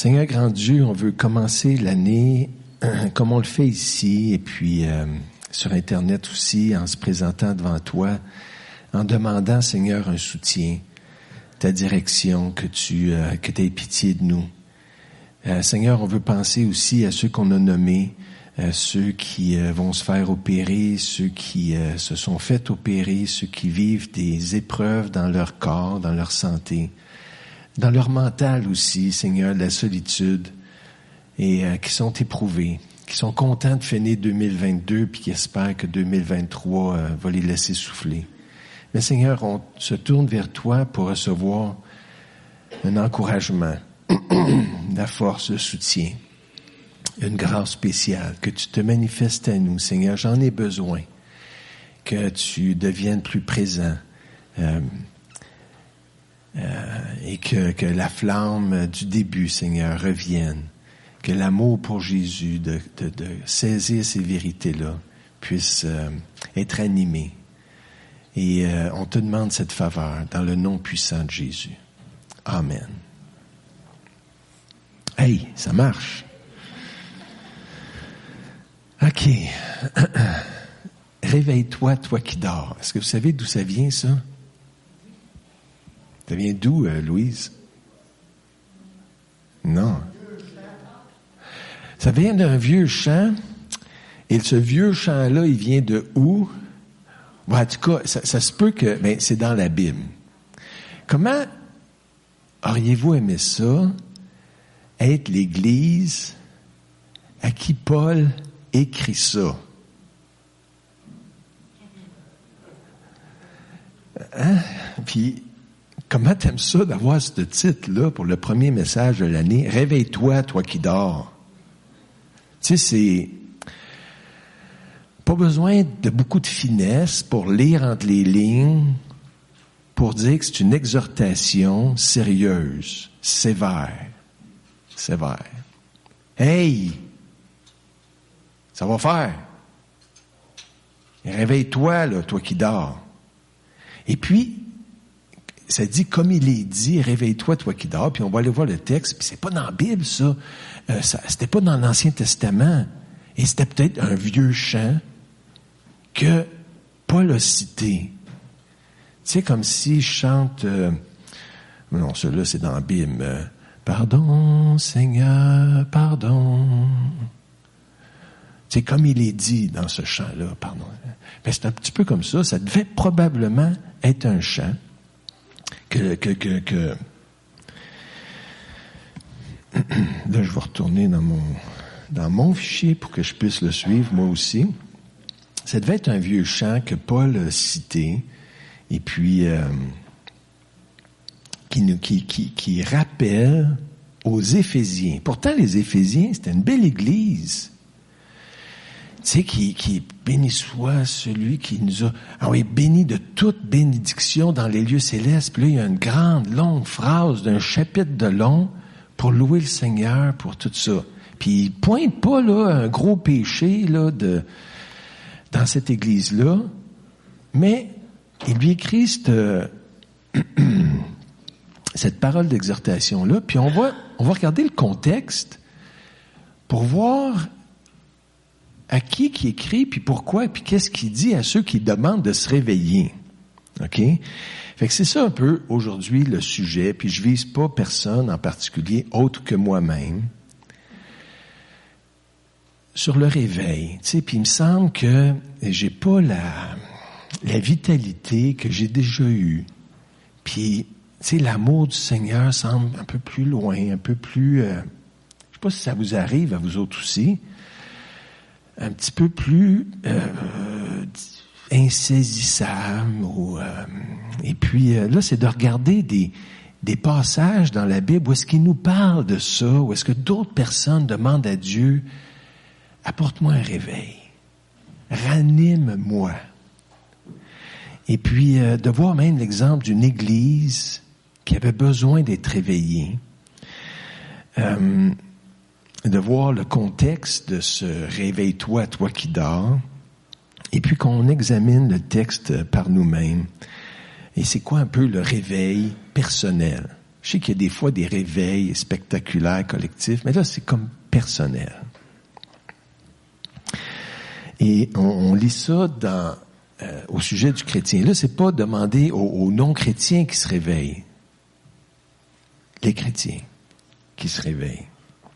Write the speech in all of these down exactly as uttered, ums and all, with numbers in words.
Seigneur grand Dieu, on veut commencer l'année euh, comme on le fait ici et puis euh, sur Internet aussi, en se présentant devant toi, en demandant, Seigneur, un soutien, ta direction, que tu euh, que tu aies pitié de nous. Euh, Seigneur, on veut penser aussi à ceux qu'on a nommés, euh, ceux qui euh, vont se faire opérer, ceux qui euh, se sont fait opérer, ceux qui vivent des épreuves dans leur corps, dans leur santé, dans leur mental aussi, Seigneur, la solitude, et euh, qui sont éprouvés, qui sont contents de finir deux mille vingt-deux, puis qui espèrent que deux mille vingt-trois euh, va les laisser souffler. Mais Seigneur, on se tourne vers toi pour recevoir un encouragement, la force, le soutien, une grâce spéciale, que tu te manifestes à nous, Seigneur. J'en ai besoin, que tu deviennes plus présent, euh, euh, et que, que la flamme du début, Seigneur, revienne, que l'amour pour Jésus, de, de, de saisir ces vérités-là, puisse euh, être animé. Et euh, on te demande cette faveur dans le nom puissant de Jésus. Amen. Hey, ça marche. OK. Réveille-toi, toi qui dors. Est-ce que vous savez d'où ça vient, ça? Ça vient d'où, euh, Louise? Non. Ça vient d'un vieux chant. Et ce vieux chant-là, il vient de où? Bon, en tout cas, ça, ça se peut que... Ben, c'est dans la Bible. Comment auriez-vous aimé ça, être l'Église à qui Paul écrit ça? Hein? Puis, comment t'aimes ça d'avoir ce titre-là pour le premier message de l'année? Réveille-toi, toi qui dors. Tu sais, c'est... Pas besoin de beaucoup de finesse pour lire entre les lignes, pour dire que c'est une exhortation sérieuse, sévère, sévère. Hey! Ça va faire. Réveille-toi, là, toi qui dors. Et puis, ça dit, comme il est dit, réveille-toi, toi qui dors, puis on va aller voir le texte, puis c'est pas dans la Bible, ça. Euh, ça c'était pas dans l'Ancien Testament. Et c'était peut-être un vieux chant que Paul a cité. Tu sais, comme s'il chante... Euh, non, celui-là, c'est dans la Bible. Euh, pardon, Seigneur, pardon. Tu sais, comme il est dit dans ce chant-là, pardon. Ben, c'est un petit peu comme ça. Ça devait probablement être un chant que... que, que, que... Là, je vais retourner dans mon, dans mon fichier pour que je puisse le suivre, moi aussi. Ça devait être un vieux chant que Paul a cité, et puis euh, qui, nous, qui, qui, qui rappelle aux Éphésiens. Pourtant, les Éphésiens, c'était une belle église. Tu sais, qui, qui béni soit celui qui nous a... Ah oui, béni de toute bénédiction dans les lieux célestes. Puis là, il y a une grande, longue phrase d'un chapitre de long pour louer le Seigneur pour tout ça. Puis il pointe pas, là, un gros péché, là, de... dans cette église-là, mais il lui écrit cette, cette parole d'exhortation-là, puis on va, on va regarder le contexte pour voir à qui qui écrit, puis pourquoi, puis qu'est-ce qu'il dit à ceux qui demandent de se réveiller. OK? Fait que c'est ça un peu aujourd'hui le sujet, puis je vise pas personne en particulier autre que moi-même. Sur le réveil, tu sais, puis il me semble que j'ai pas la la vitalité que j'ai déjà eue. Puis, tu sais, l'amour du Seigneur semble un peu plus loin, un peu plus... Euh, je sais pas si ça vous arrive à vous autres aussi, un petit peu plus euh, insaisissable. Ou, euh, et puis euh, là, c'est de regarder des des passages dans la Bible où est-ce qu'il nous parle de ça, où est-ce que d'autres personnes demandent à Dieu: apporte-moi un réveil, ranime-moi. Et puis, euh, de voir même l'exemple d'une église qui avait besoin d'être réveillée, euh, de voir le contexte de ce « réveille-toi, toi qui dors », et puis qu'on examine le texte par nous-mêmes. Et c'est quoi un peu le réveil personnel? Je sais qu'il y a des fois des réveils spectaculaires, collectifs, mais là, c'est comme personnel. Et on, on lit ça dans, euh, au sujet du chrétien. Là, c'est pas demander aux, aux non-chrétiens qui se réveillent. Les chrétiens qui se réveillent.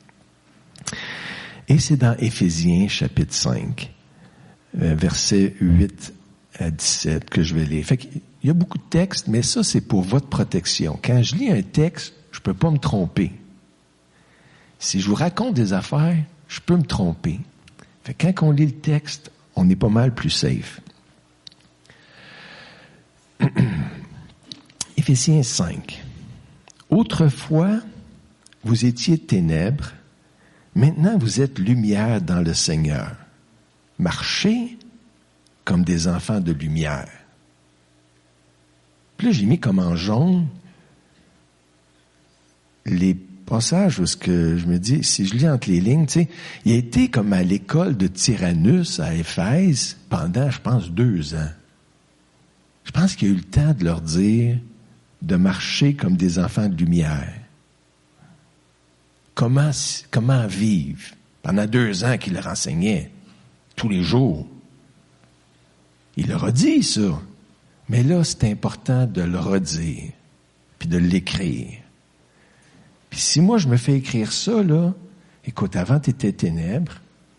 Et c'est dans Éphésiens, chapitre cinq, euh, versets huit à dix-sept, que je vais lire. Fait qu'il y a beaucoup de textes, mais ça, c'est pour votre protection. Quand je lis un texte, je peux pas me tromper. Si je vous raconte des affaires, je peux me tromper. Fait que quand on lit le texte, on est pas mal plus safe. Éphésiens cinq. Autrefois, vous étiez ténèbres, maintenant vous êtes lumière dans le Seigneur. Marchez comme des enfants de lumière. Puis là, j'ai mis comme en jaune les passages où ce que je me dis, si je lis entre les lignes, tu sais, il a été comme à l'école de Tyrannus à Éphèse pendant, je pense, deux ans. Je pense qu'il a eu le temps de leur dire de marcher comme des enfants de lumière. Comment, comment vivre? Pendant deux ans qu'il leur enseignait, tous les jours. Il leur a dit ça. Mais là, c'est important de le redire, puis de l'écrire. Puis si moi, je me fais écrire ça, là, écoute, avant, tu étais ténèbres,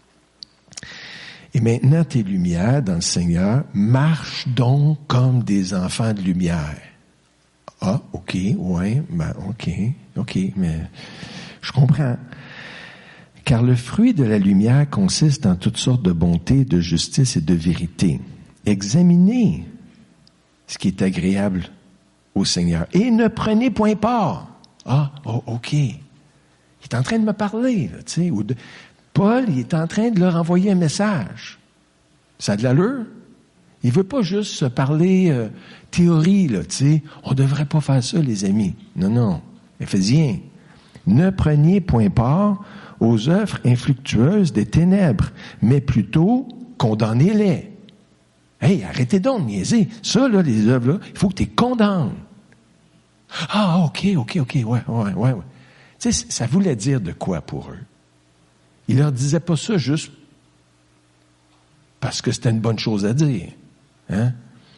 et maintenant, tu es lumière dans le Seigneur, marche donc comme des enfants de lumière. Ah, OK, ouais, ben, OK, OK, mais je comprends. Car le fruit de la lumière consiste en toutes sortes de bonté, de justice et de vérité. Examinez ce qui est agréable au Seigneur. Et ne prenez point part. Ah, oh, OK. Il est en train de me parler, là, tu sais. Ou de... Paul, il est en train de leur envoyer un message. Ça a de l'allure? Il veut pas juste se parler euh, théorie, là, tu sais. On devrait pas faire ça, les amis. Non, non. Éphésiens. Ne preniez point part aux œuvres infructueuses des ténèbres, mais plutôt condamnez-les. Hey, arrêtez donc de niaiser. Ça, là, les œuvres-là, il faut que tu les condamnes. Ah, OK, OK, OK, ouais, ouais, ouais, ouais. Tu sais, ça voulait dire de quoi pour eux? Il leur disait pas ça juste parce que c'était une bonne chose à dire. Hein?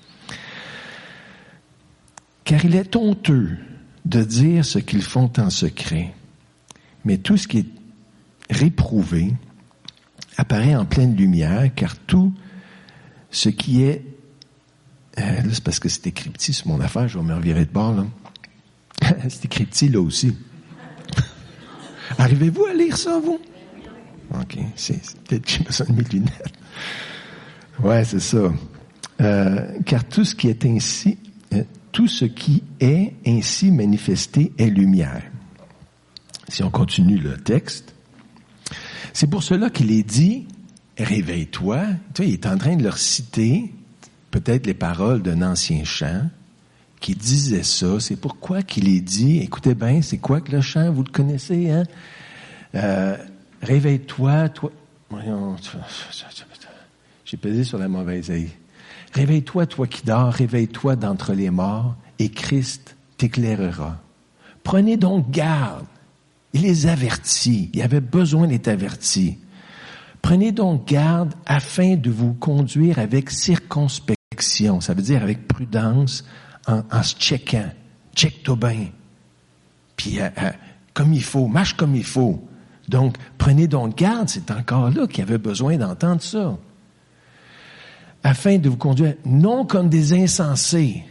Car il est honteux de dire ce qu'ils font en secret. Mais tout ce qui est réprouvé apparaît en pleine lumière, car tout ce qui est... Euh, là, c'est parce que c'est écrit petit sur mon affaire, je vais me revirer de bord, là. C'est écrit petit, là aussi. Arrivez-vous à lire ça, vous? OK, c'est, c'est peut-être que j'ai besoin de mes lunettes. Ouais, c'est ça. Euh, car tout ce qui est ainsi... Euh, tout ce qui est ainsi manifesté est lumière. Si on continue le texte, c'est pour cela qu'il est dit, réveille-toi. Tu vois, il est en train de leur citer peut-être les paroles d'un ancien chant qui disait ça. C'est pourquoi qu'il est dit, écoutez bien, c'est quoi que le chant, vous le connaissez, hein? Euh, réveille-toi, toi... J'ai pesé sur la mauvaise haie. Réveille-toi, toi qui dors, réveille-toi d'entre les morts, et Christ t'éclairera. Prenez donc garde. Il les avertit. Il avait besoin d'être averti. Prenez donc garde afin de vous conduire avec circonspection. Ça veut dire avec prudence, en, en se checkant. Check-toi bien. Puis, euh, euh, comme il faut, marche comme il faut. Donc, prenez donc garde. C'est encore là qu'il avait besoin d'entendre ça. Afin de vous conduire, non comme des insensés.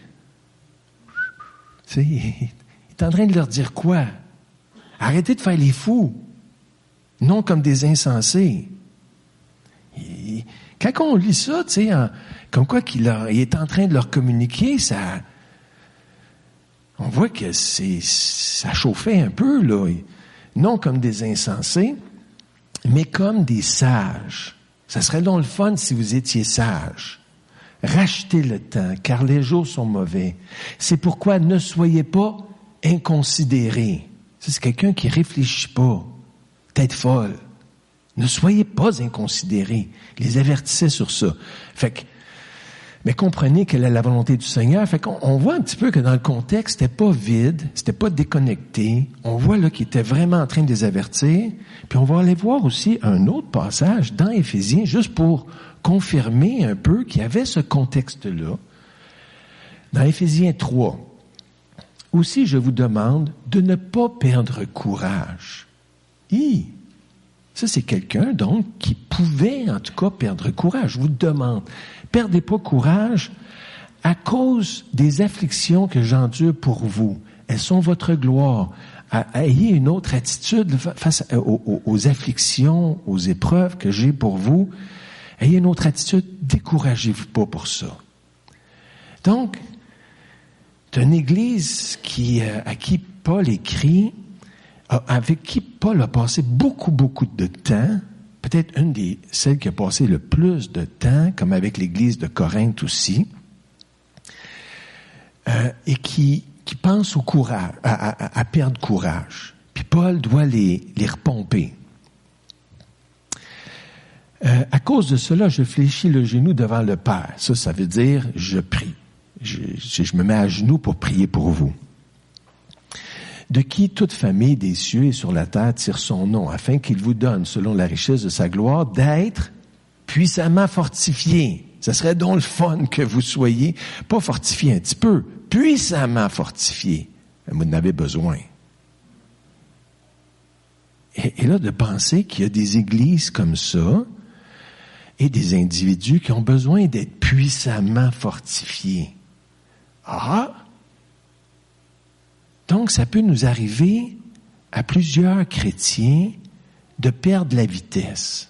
Tu sais, il est en train de leur dire quoi? Arrêtez de faire les fous. Non comme des insensés. Il, quand on lit ça, tu sais, en, comme quoi qu'il a, il est en train de leur communiquer, ça, on voit que c'est, ça chauffait un peu, là. Non comme des insensés, mais comme des sages. Ça serait donc le fun si vous étiez sages. Rachetez le temps, car les jours sont mauvais. C'est pourquoi ne soyez pas inconsidérés. Ça, c'est quelqu'un qui réfléchit pas. Tête folle. Ne soyez pas inconsidérés. Il les avertissait sur ça. Fait que, Mais comprenez quelle est la volonté du Seigneur. Fait qu'on on voit un petit peu que dans le contexte, c'était pas vide, c'était pas déconnecté. On voit là qu'il était vraiment en train de les avertir. Puis on va aller voir aussi un autre passage dans Éphésiens, juste pour confirmer un peu qu'il y avait ce contexte-là. Dans Éphésiens trois, aussi je vous demande de ne pas perdre courage. Hi! Ça, c'est quelqu'un, donc, qui pouvait, en tout cas, perdre courage. Je vous demande, perdez pas courage à cause des afflictions que j'endure pour vous. Elles sont votre gloire. Ayez une autre attitude face aux, aux, aux afflictions, aux épreuves que j'ai pour vous. Ayez une autre attitude. Découragez-vous pas pour ça. Donc, c'est une église qui, à qui Paul écrit, avec qui Paul a passé beaucoup, beaucoup de temps, peut-être une des celles qui a passé le plus de temps, comme avec l'église de Corinthe aussi, euh, et qui, qui pense au courage, à, à, à perdre courage. Puis Paul doit les, les repomper. Euh, à cause de cela, je fléchis le genou devant le Père. Ça, ça veut dire je prie. Je, je, je me mets à genoux pour prier pour vous. De qui toute famille des cieux et sur la terre tire son nom, afin qu'il vous donne, selon la richesse de sa gloire, d'être puissamment fortifiés. Ça serait donc le fun que vous soyez, pas fortifiés un petit peu, puissamment fortifiés. Vous en avez besoin. Et, et là, de penser qu'il y a des églises comme ça, et des individus qui ont besoin d'être puissamment fortifiés. Ah! Donc, ça peut nous arriver à plusieurs chrétiens de perdre la vitesse.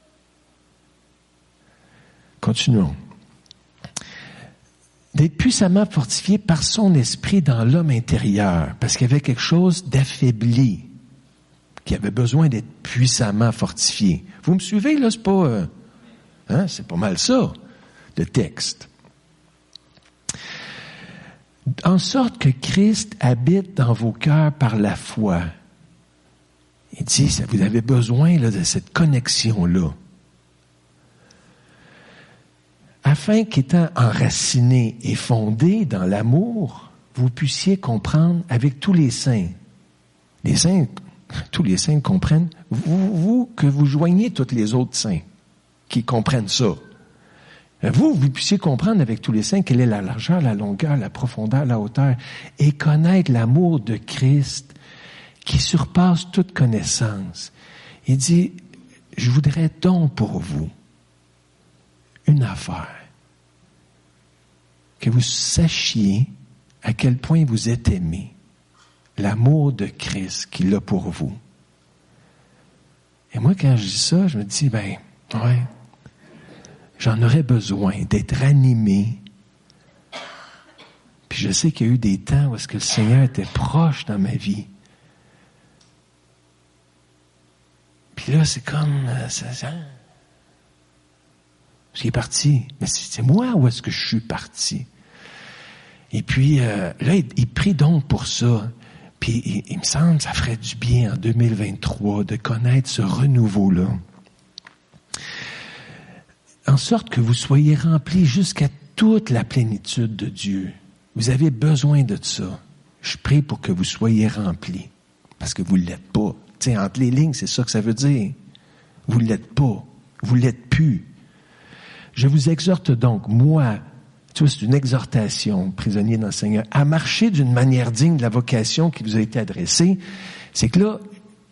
Continuons. D'être puissamment fortifié par son esprit dans l'homme intérieur, parce qu'il y avait quelque chose d'affaibli, qui avait besoin d'être puissamment fortifié. Vous me suivez, là? C'est pas, euh, hein? C'est pas mal ça, le texte. En sorte que Christ habite dans vos cœurs par la foi. Il dit, ça, vous avez besoin là, de cette connexion-là. Afin qu'étant enraciné et fondé dans l'amour, vous puissiez comprendre avec tous les saints. Les saints, tous les saints comprennent, vous, vous que vous joignez tous les autres saints qui comprennent ça. Vous, vous puissiez comprendre avec tous les saints quelle est la largeur, la longueur, la profondeur, la hauteur, et connaître l'amour de Christ qui surpasse toute connaissance. Il dit, je voudrais donc pour vous une affaire, que vous sachiez à quel point vous êtes aimés, l'amour de Christ qu'il a pour vous. Et moi, quand je dis ça, je me dis, ben, ouais, j'en aurais besoin d'être animé. Puis je sais qu'il y a eu des temps où est-ce que le Seigneur était proche dans ma vie. Puis là, c'est comme, euh, ça, ça, il est parti. Mais c'est moi où est-ce que je suis parti? Et puis, euh, là, il, il prie donc pour ça. Puis, il, il me semble que ça ferait du bien en deux mille vingt-trois de connaître ce renouveau-là. En sorte que vous soyez remplis jusqu'à toute la plénitude de Dieu. Vous avez besoin de ça. Je prie pour que vous soyez remplis. Parce que vous ne l'êtes pas. Tu sais, entre les lignes, c'est ça que ça veut dire. Vous ne l'êtes pas. Vous ne l'êtes plus. Je vous exhorte donc, moi, tu vois, c'est une exhortation, prisonnier dans le Seigneur, à marcher d'une manière digne de la vocation qui vous a été adressée. C'est que là,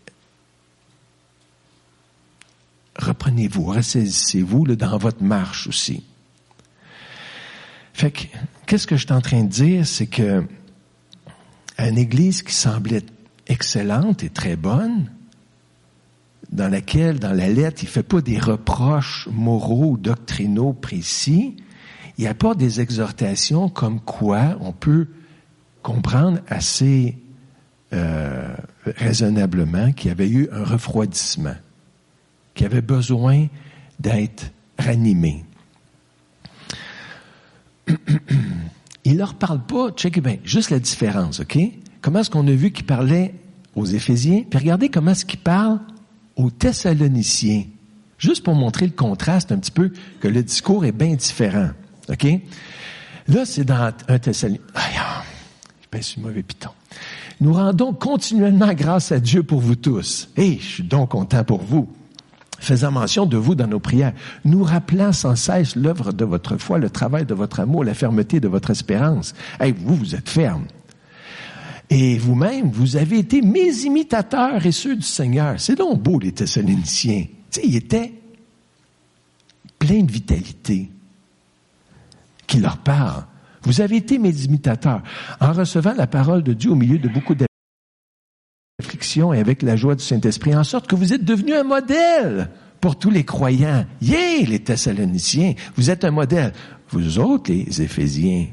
reprenez-vous, ressaisissez-vous là, dans votre marche aussi. Fait que, qu'est-ce que je suis en train de dire, c'est que une église qui semblait excellente et très bonne, dans laquelle, dans la lettre, il fait pas des reproches moraux ou doctrinaux précis, il apporte des exhortations comme quoi on peut comprendre assez euh, raisonnablement qu'il y avait eu un refroidissement, qu'il avait besoin d'être ranimé. Il leur parle pas, checkez bien, juste la différence, OK? Comment est-ce qu'on a vu qu'il parlait aux Éphésiens? Puis regardez comment est-ce qu'il parle aux Thessaloniciens. Juste pour montrer le contraste un petit peu, que le discours est bien différent. OK? Là, c'est dans un Thessaloniciens. Aïe, je pèse sur le mauvais piton. Nous rendons continuellement grâce à Dieu pour vous tous. Hé, je suis donc content pour vous. Faisant mention de vous dans nos prières, nous rappelant sans cesse l'œuvre de votre foi, le travail de votre amour, la fermeté de votre espérance. Hey, vous, vous êtes fermes. Et vous-même, vous avez été mes imitateurs et ceux du Seigneur. C'est donc beau, les Thessaloniciens. Tu sais, ils étaient pleins de vitalité qui leur parle. Vous avez été mes imitateurs en recevant la parole de Dieu au milieu de beaucoup d'afflictions et avec la joie du Saint-Esprit, en sorte que vous êtes devenus un modèle pour tous les croyants. Yeah, les Thessaloniciens, vous êtes un modèle. Vous autres, les Éphésiens,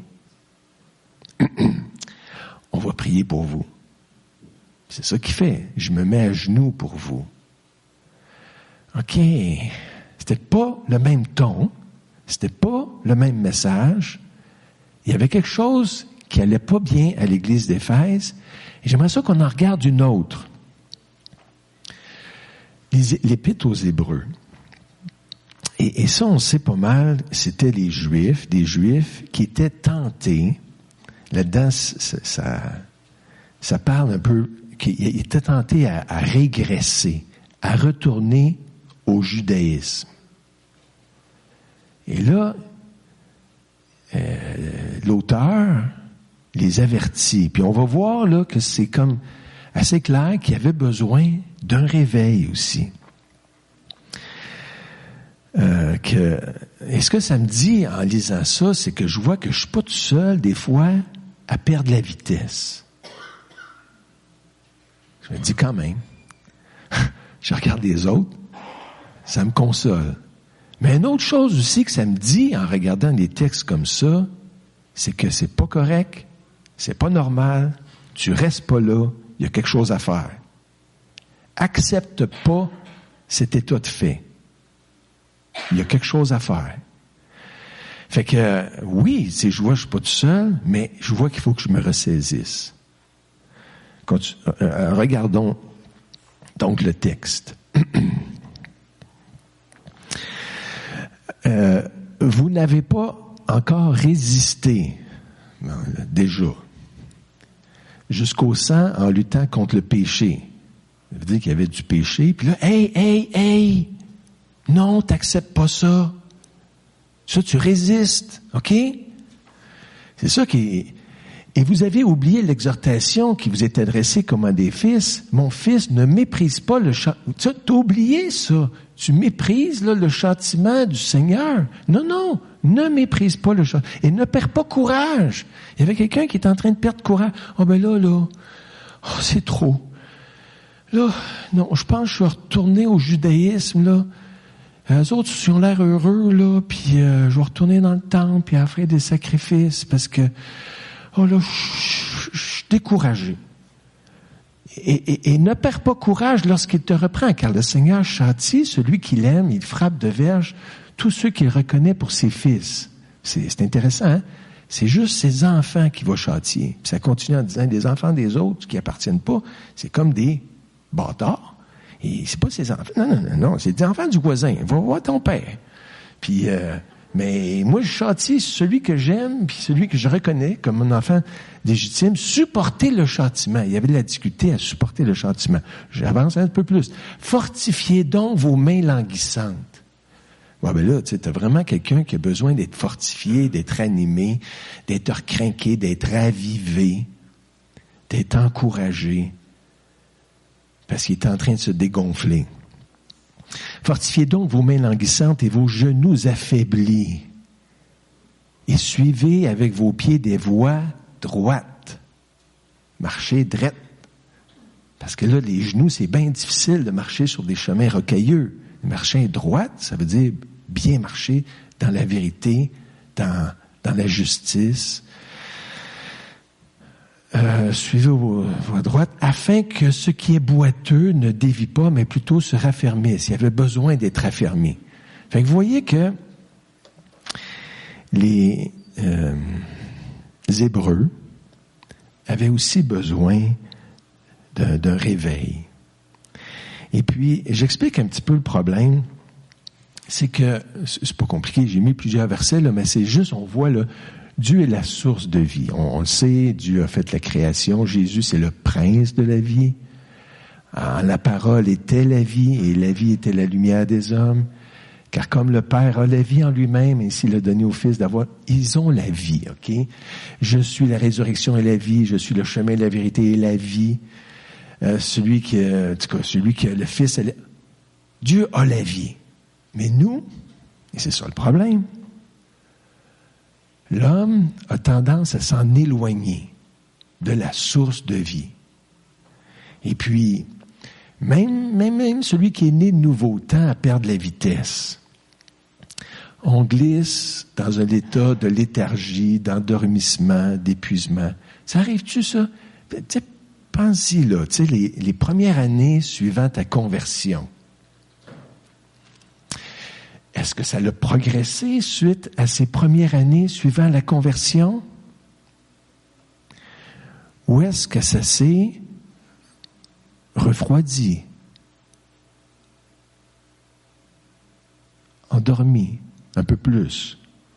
on va prier pour vous. C'est ça qu'il fait. Je me mets à genoux pour vous. OK. C'était pas le même ton. C'était pas le même message. Il y avait quelque chose qui allait pas bien à l'église d'Éphèse. Et j'aimerais ça qu'on en regarde une autre. L'Épître aux Hébreux. Et, et ça, on sait pas mal, c'était les Juifs, des Juifs qui étaient tentés. Là-dedans, ça, ça, ça parle un peu, qu'ils étaient tentés à, à régresser, à retourner au judaïsme. Et là, euh, l'auteur les avertit. Puis on va voir là que c'est comme assez clair qu'il y avait besoin d'un réveil aussi. Euh, que, et ce que ça me dit en lisant ça, c'est que je vois que je suis pas tout seul des fois à perdre la vitesse. Je me dis quand même, je regarde les autres, ça me console. Mais une autre chose aussi que ça me dit en regardant des textes comme ça, c'est que c'est pas correct, c'est pas normal, tu restes pas là, il y a quelque chose à faire. Accepte pas cet état de fait. Il y a quelque chose à faire. Fait que, oui, c'est, je vois, je suis pas tout seul, mais je vois qu'il faut que je me ressaisisse. Continue, euh, regardons donc le texte. euh, vous n'avez pas encore résisté, déjà, jusqu'au sang en luttant contre le péché. Ça veut dire qu'il y avait du péché, puis là, hey, hey, hey! Non, t'acceptes pas ça. Ça, tu résistes, OK? C'est ça qui est... Et vous avez oublié l'exhortation qui vous est adressée comme à des fils. Mon fils, ne méprise pas le châtiment. Tu as oublié ça. Tu méprises là, le châtiment du Seigneur. Non, non, ne méprise pas le châtiment. Et ne perds pas courage. Il y avait quelqu'un qui est en train de perdre courage. Oh ben là, là, oh, c'est trop. Là, non, je pense que je suis retourné au judaïsme, là. Eux autres, ils ont l'air heureux, là, puis euh, je vais retourner dans le temple, puis offrir des sacrifices, parce que, oh là, je suis découragé. Et, et, et ne perds pas courage lorsqu'il te reprend, car le Seigneur châtie celui qu'il aime, il frappe de verge tous ceux qu'il reconnaît pour ses fils. C'est, c'est intéressant, hein? C'est juste ses enfants qu'il va châtier. Puis ça continue en disant, les enfants des autres qui appartiennent pas, c'est comme des bâtards. Et c'est pas ses enfants. Non, non, non, non, c'est des enfants du voisin. Va voir ton père. Puis, euh, mais moi, je châtie celui que j'aime, puis celui que je reconnais comme mon enfant légitime, supporter le châtiment. Il y avait de la difficulté à supporter le châtiment. J'avance un peu plus. Fortifiez donc vos mains languissantes. Ouais, ben là, tu sais, t'as vraiment quelqu'un qui a besoin d'être fortifié, d'être animé, d'être recrinqué, d'être ravivé, d'être encouragé. Parce qu'il est en train de se dégonfler. Fortifiez donc vos mains languissantes et vos genoux affaiblis. Et suivez avec vos pieds des voies droites. Marchez droit. Parce que là, les genoux, c'est bien difficile de marcher sur des chemins rocailleux. Marcher droite, ça veut dire bien marcher dans la vérité, dans, dans la justice. Euh, suivez vos voies droites, afin que ce qui est boiteux ne dévie pas, mais plutôt se raffermisse. Il y avait besoin d'être affermi. Fait que vous voyez que les, euh, les Hébreux avaient aussi besoin d'un, d'un réveil. Et puis, j'explique un petit peu le problème. c'est que, c'est pas compliqué, j'ai mis plusieurs versets, là, mais c'est juste, on voit, là, Dieu est la source de vie. On, on le sait, Dieu a fait la création. Jésus, c'est le prince de la vie. Ah, la parole était la vie, et la vie était la lumière des hommes. Car comme le Père a la vie en lui-même, ainsi il a donné au Fils d'avoir, ils ont la vie, ok? Je suis la résurrection et la vie, je suis le chemin, la vérité et la vie. Euh, celui qui, euh, en tout cas, celui qui a le Fils, elle, Dieu a la vie. Mais nous, et c'est ça le problème, l'homme a tendance à s'en éloigner de la source de vie. Et puis, même, même, même celui qui est né de nouveau tend à perdre la vitesse. On glisse dans un état de léthargie, d'endormissement, d'épuisement. Ça arrive-tu, ça? Tu sais, pense-y, là, tu sais, les, les premières années suivant ta conversion. Est-ce que ça a progressé suite à ces premières années suivant la conversion? Ou est-ce que ça s'est refroidi, endormi un peu plus?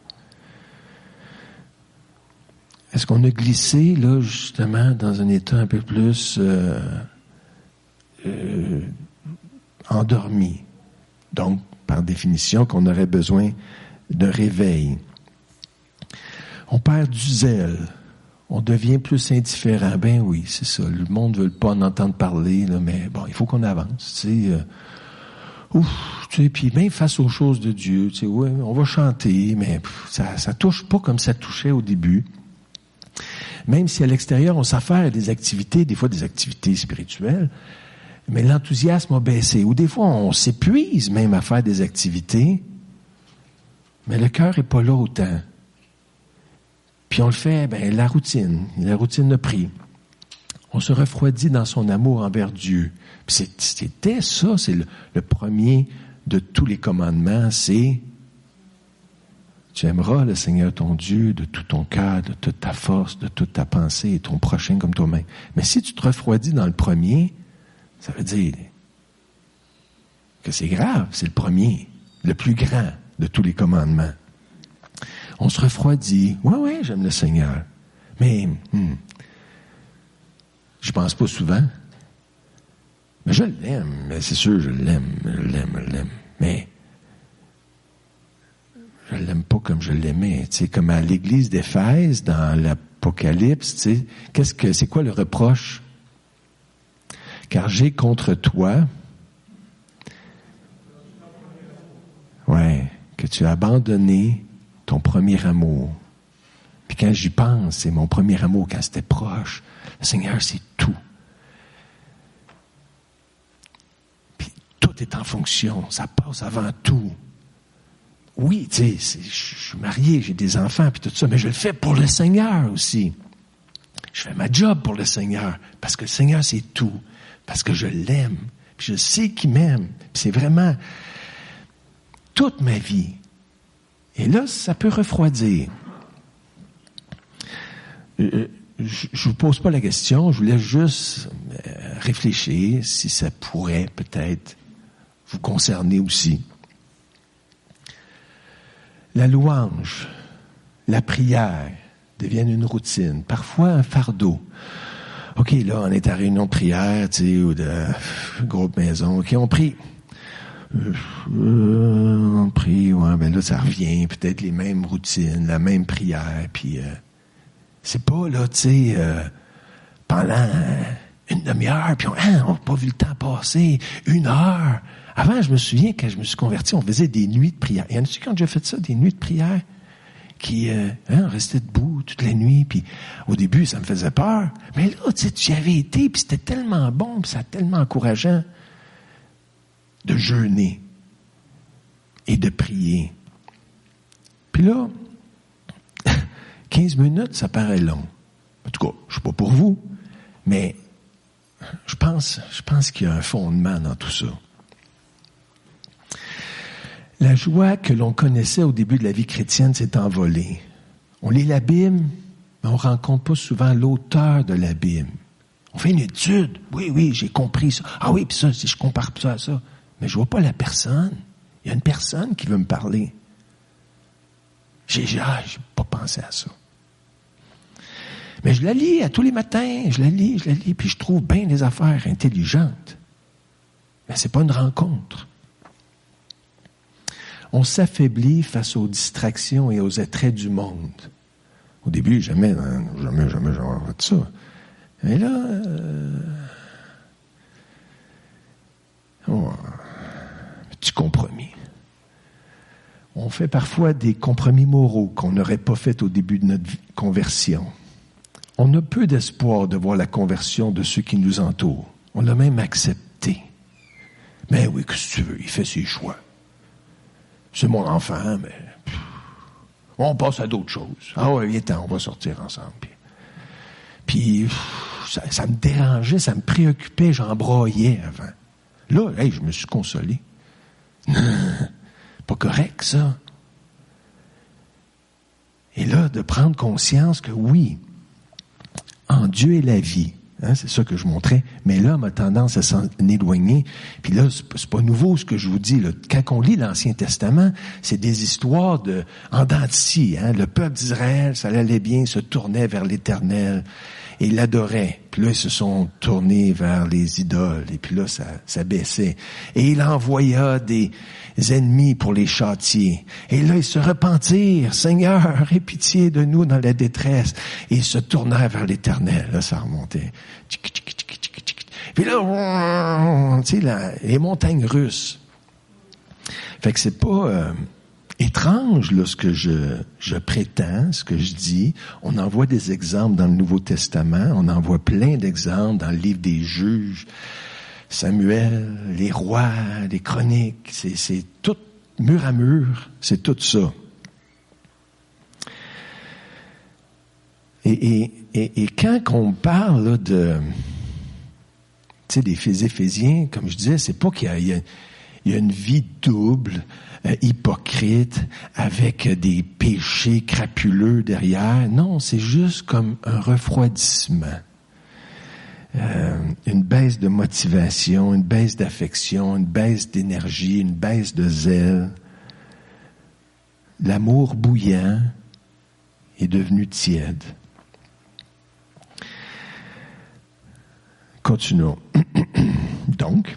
Est-ce qu'on a glissé, là, justement, dans un état un peu plus euh, euh, endormi? Donc, par définition, qu'on aurait besoin d'un réveil. On perd du zèle. On devient plus indifférent. Ben oui, c'est ça. Le monde ne veut pas en entendre parler, là, mais bon, il faut qu'on avance. Tu sais, euh, ouf, tu sais, puis même face aux choses de Dieu, tu sais, ouais, on va chanter, mais pff, ça, ça touche pas comme ça touchait au début. Même si à l'extérieur, on s'affaire à des activités, des fois des activités spirituelles, mais l'enthousiasme a baissé. Ou des fois, on s'épuise même à faire des activités, mais le cœur est pas là autant. Puis on le fait, ben la routine, la routine de prix. On se refroidit dans son amour envers Dieu. Puis c'est, c'était ça, c'est le, le premier de tous les commandements, c'est tu aimeras le Seigneur ton Dieu de tout ton cœur, de toute ta force, de toute ta pensée et ton prochain comme toi-même. Mais si tu te refroidis dans le premier, ça veut dire que c'est grave, c'est le premier, le plus grand de tous les commandements. On se refroidit. Oui, oui, j'aime le Seigneur. Mais hmm, je pense pas souvent. Mais je l'aime. Mais c'est sûr, je l'aime. Je l'aime, je l'aime. Mais je l'aime pas comme je l'aimais. Tu sais, comme à l'église d'Éphèse, dans l'Apocalypse, tu sais, qu'est-ce que, c'est quoi le reproche? Car j'ai contre toi, ouais, que tu as abandonné ton premier amour. Puis quand j'y pense, c'est mon premier amour, quand c'était proche. Le Seigneur, c'est tout. Puis tout est en fonction, ça passe avant tout. Oui, tu sais, je suis marié, j'ai des enfants, puis tout ça, mais je le fais pour le Seigneur aussi. Je fais ma job pour le Seigneur, parce que le Seigneur, c'est tout. Parce que je l'aime, puis je sais qu'il m'aime. Puis c'est vraiment toute ma vie. Et là, ça peut refroidir. Euh, je ne vous pose pas la question, je vous laisse juste euh, réfléchir si ça pourrait peut-être vous concerner aussi. La louange, la prière deviennent une routine, parfois un fardeau. OK, là, on est à réunion de prière, tu sais, ou de euh, groupe maison. OK, on prie. Euh, euh, on prie, ouais, ben là, ça revient, peut-être les mêmes routines, la même prière, puis euh, c'est pas, là, tu sais, euh, pendant euh, une demi-heure, puis on hein, n'a pas vu le temps passer, une heure. Avant, je me souviens, quand je me suis converti, on faisait des nuits de prière. Il y en a-tu qui ont déjà fait ça, des nuits de prière? Qui euh, hein, restait debout toute la nuit, puis au début, ça me faisait peur. Mais là, tu sais, tu y avais été, puis c'était tellement bon, puis c'était tellement encourageant de jeûner et de prier. Puis là, quinze minutes, ça paraît long. En tout cas, je ne sais pas pour vous, mais je pense, je pense qu'il y a un fondement dans tout ça. La joie que l'on connaissait au début de la vie chrétienne s'est envolée. On lit la Bible, mais on ne rencontre pas souvent l'auteur de la Bible. On fait une étude. Oui, oui, j'ai compris ça. Ah oui, puis ça, si je compare ça à ça. Mais je vois pas la personne Il y a une personne qui veut me parler. J'ai, j'ai, ah, j'ai pas pensé à ça. Mais je la lis à tous les matins, je la lis, je la lis, puis je trouve bien des affaires intelligentes. Mais c'est pas une rencontre. On s'affaiblit face aux distractions et aux attraits du monde. Au début, jamais, hein, jamais, jamais j'aurais fait ça. Et là, euh, oh, petit compromis. On fait parfois des compromis moraux qu'on n'aurait pas fait au début de notre conversion. On a peu d'espoir de voir la conversion de ceux qui nous entourent. On l'a même accepté. Mais oui, qu'est-ce que tu veux, il fait ses choix. C'est mon enfant, mais pff, on passe à d'autres choses. Ah ouais, viens, on va sortir ensemble. Puis, puis pff, ça, ça me dérangeait, ça me préoccupait, j'en broyais avant. Là, hey, je me suis consolé. Pas correct, ça. Et là, de prendre conscience que oui, en Dieu est la vie. Hein, c'est ça que je montrais. Mais l'homme a tendance à s'en éloigner. Puis là, c'est, c'est pas nouveau ce que je vous dis. Là. Quand on lit l'Ancien Testament, c'est des histoires de en dents de scie, hein. Le peuple d'Israël, ça allait bien, se tournait vers l'Éternel et l'adorait. Puis là, ils se sont tournés vers les idoles. Et puis là, ça, ça baissait. Et il envoya des ennemis pour les châtier. Et là, ils se repentirent. Seigneur, aie pitié de nous dans la détresse. Et ils se tournèrent vers l'Éternel. Là, ça remontait. Puis là, tu sais, la, les montagnes russes. Fait que c'est pas euh, étrange, là, ce que je, je prétends, ce que je dis. On en voit des exemples dans le Nouveau Testament. On en voit plein d'exemples dans le livre des Juges. Samuel, les rois, les chroniques, c'est, c'est tout mur à mur, c'est tout ça. Et, et, et, et quand on parle là, de, tu sais, des Éphésiens, comme je disais, c'est pas qu'il y a, il y a, il y a une vie double, euh, hypocrite, avec des péchés crapuleux derrière. Non, c'est juste comme un refroidissement. Euh, une baisse de motivation, une baisse d'affection, une baisse d'énergie, une baisse de zèle. L'amour bouillant est devenu tiède. Continuons. Donc,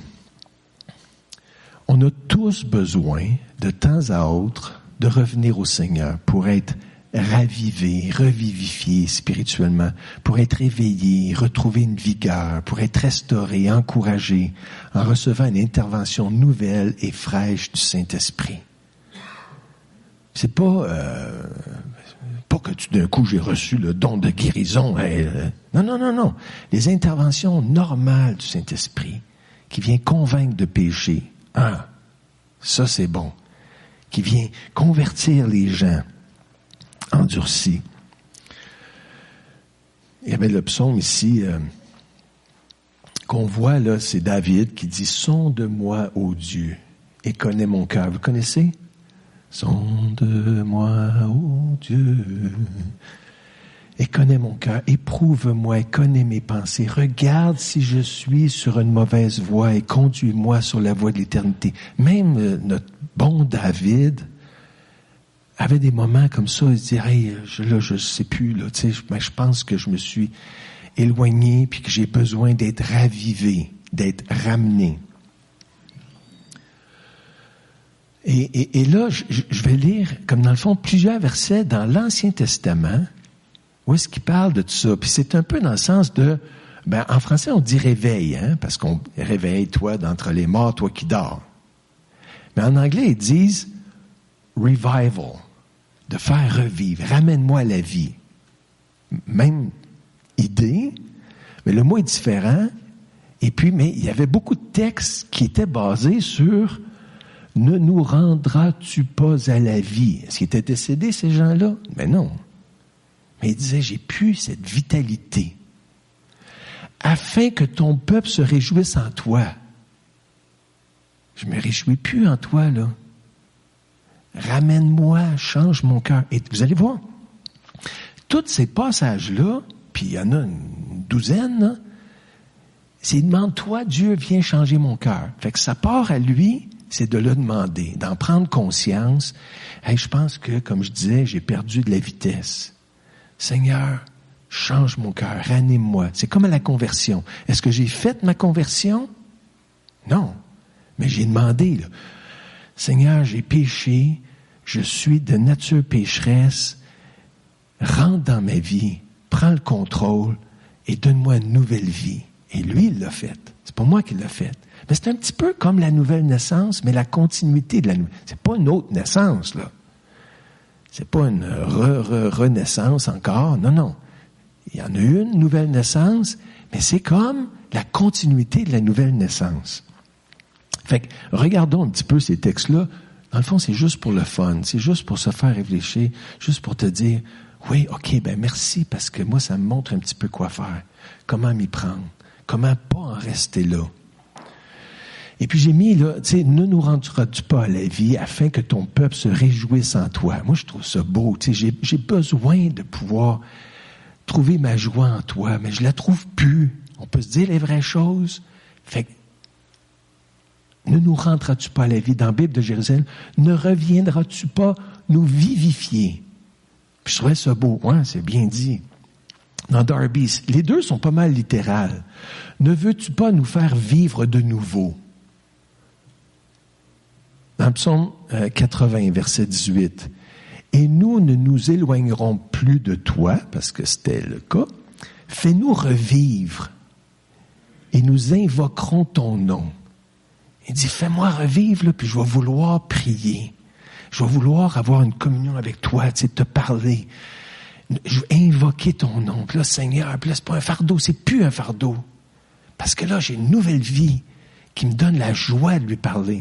on a tous besoin, de temps à autre, de revenir au Seigneur pour être ravivé, revivifié spirituellement, pour être éveillé, retrouver une vigueur, pour être restauré, encouragé, en recevant une intervention nouvelle et fraîche du Saint-Esprit. C'est pas, euh, pas que tout d'un coup j'ai reçu le don de guérison. Hein, non, non, non, non. Les interventions normales du Saint-Esprit qui vient convaincre de péché. Ah, ça c'est bon. Qui vient convertir les gens endurcis. Il y avait le psaume ici euh, qu'on voit là, c'est David qui dit « Sonde-moi, ô Dieu, et connais mon cœur. » Vous connaissez? « Sonde-moi, ô Dieu, et connais mon cœur. Éprouve-moi et connais mes pensées. Regarde si je suis sur une mauvaise voie et conduis-moi sur la voie de l'éternité. » Même euh, notre bon David avait des moments comme ça, il se dit, hey, je, là, je sais plus, là, tu sais, mais je pense que je me suis éloigné puis que j'ai besoin d'être ravivé, d'être ramené. Et, et, et là, je, je vais lire, comme dans le fond, plusieurs versets dans l'Ancien Testament, où est-ce qu'il parle de tout ça. Puis c'est un peu dans le sens de, ben, en français, on dit réveil, hein, parce qu'on réveille toi d'entre les morts, toi qui dors. Mais en anglais, ils disent revival. De faire revivre. Ramène-moi à la vie. Même idée, mais le mot est différent. Et puis, mais il y avait beaucoup de textes qui étaient basés sur « Ne nous rendras-tu pas à la vie ?» Est-ce qu'ils étaient décédés, ces gens-là? Mais non. Mais il disait « J'ai plus cette vitalité. Afin que ton peuple se réjouisse en toi. » Je me réjouis plus en toi, là. Ramène-moi, change mon cœur. Et vous allez voir, tous ces passages-là, puis il y en a une douzaine, là, c'est « Demande-toi, Dieu, viens changer mon cœur. » Fait que ça part à lui c'est de le demander, d'en prendre conscience. Hey, je pense que, comme je disais, j'ai perdu de la vitesse. Seigneur, change mon cœur, ranime-moi. C'est comme à la conversion. Est-ce que j'ai fait ma conversion? Non. Mais j'ai demandé, là. Seigneur, j'ai péché, je suis de nature pécheresse. Rentre dans ma vie, prends le contrôle et donne-moi une nouvelle vie. Et lui, il l'a fait. C'est pas moi qui l'a fait. Mais c'est un petit peu comme la nouvelle naissance, mais la continuité de la nouvelle. C'est pas une autre naissance, là. C'est pas une re, re, renaissance encore. Non, non. Il y en a une nouvelle naissance, mais c'est comme la continuité de la nouvelle naissance. Fait que, regardons un petit peu ces textes-là. Dans le fond, c'est juste pour le fun. C'est juste pour se faire réfléchir, juste pour te dire, oui, OK, ben merci, parce que moi, ça me montre un petit peu quoi faire. Comment m'y prendre. Comment pas en rester là. Et puis j'ai mis, là, tu sais, ne nous rendras-tu pas à la vie afin que ton peuple se réjouisse en toi. Moi, je trouve ça beau. Tu sais, j'ai, j'ai besoin de pouvoir trouver ma joie en toi, mais je la trouve plus. On peut se dire les vraies choses. Fait que, ne nous rendras-tu pas à la vie? Dans la Bible de Jérusalem, ne reviendras-tu pas nous vivifier? Puis je trouvais ça beau. Ouais, c'est bien dit. Dans Darby, les deux sont pas mal littérales. Ne veux-tu pas nous faire vivre de nouveau? Dans le psaume quatre-vingts, verset dix-huit. Et nous ne nous éloignerons plus de toi, parce que c'était le cas. Fais-nous revivre et nous invoquerons ton nom. Il dit, fais-moi revivre, là, puis je vais vouloir prier. Je vais vouloir avoir une communion avec toi, tu sais, te parler. Je vais invoquer ton nom. Puis là, Seigneur, puis là, c'est pas un fardeau, c'est plus un fardeau. Parce que là, j'ai une nouvelle vie qui me donne la joie de lui parler.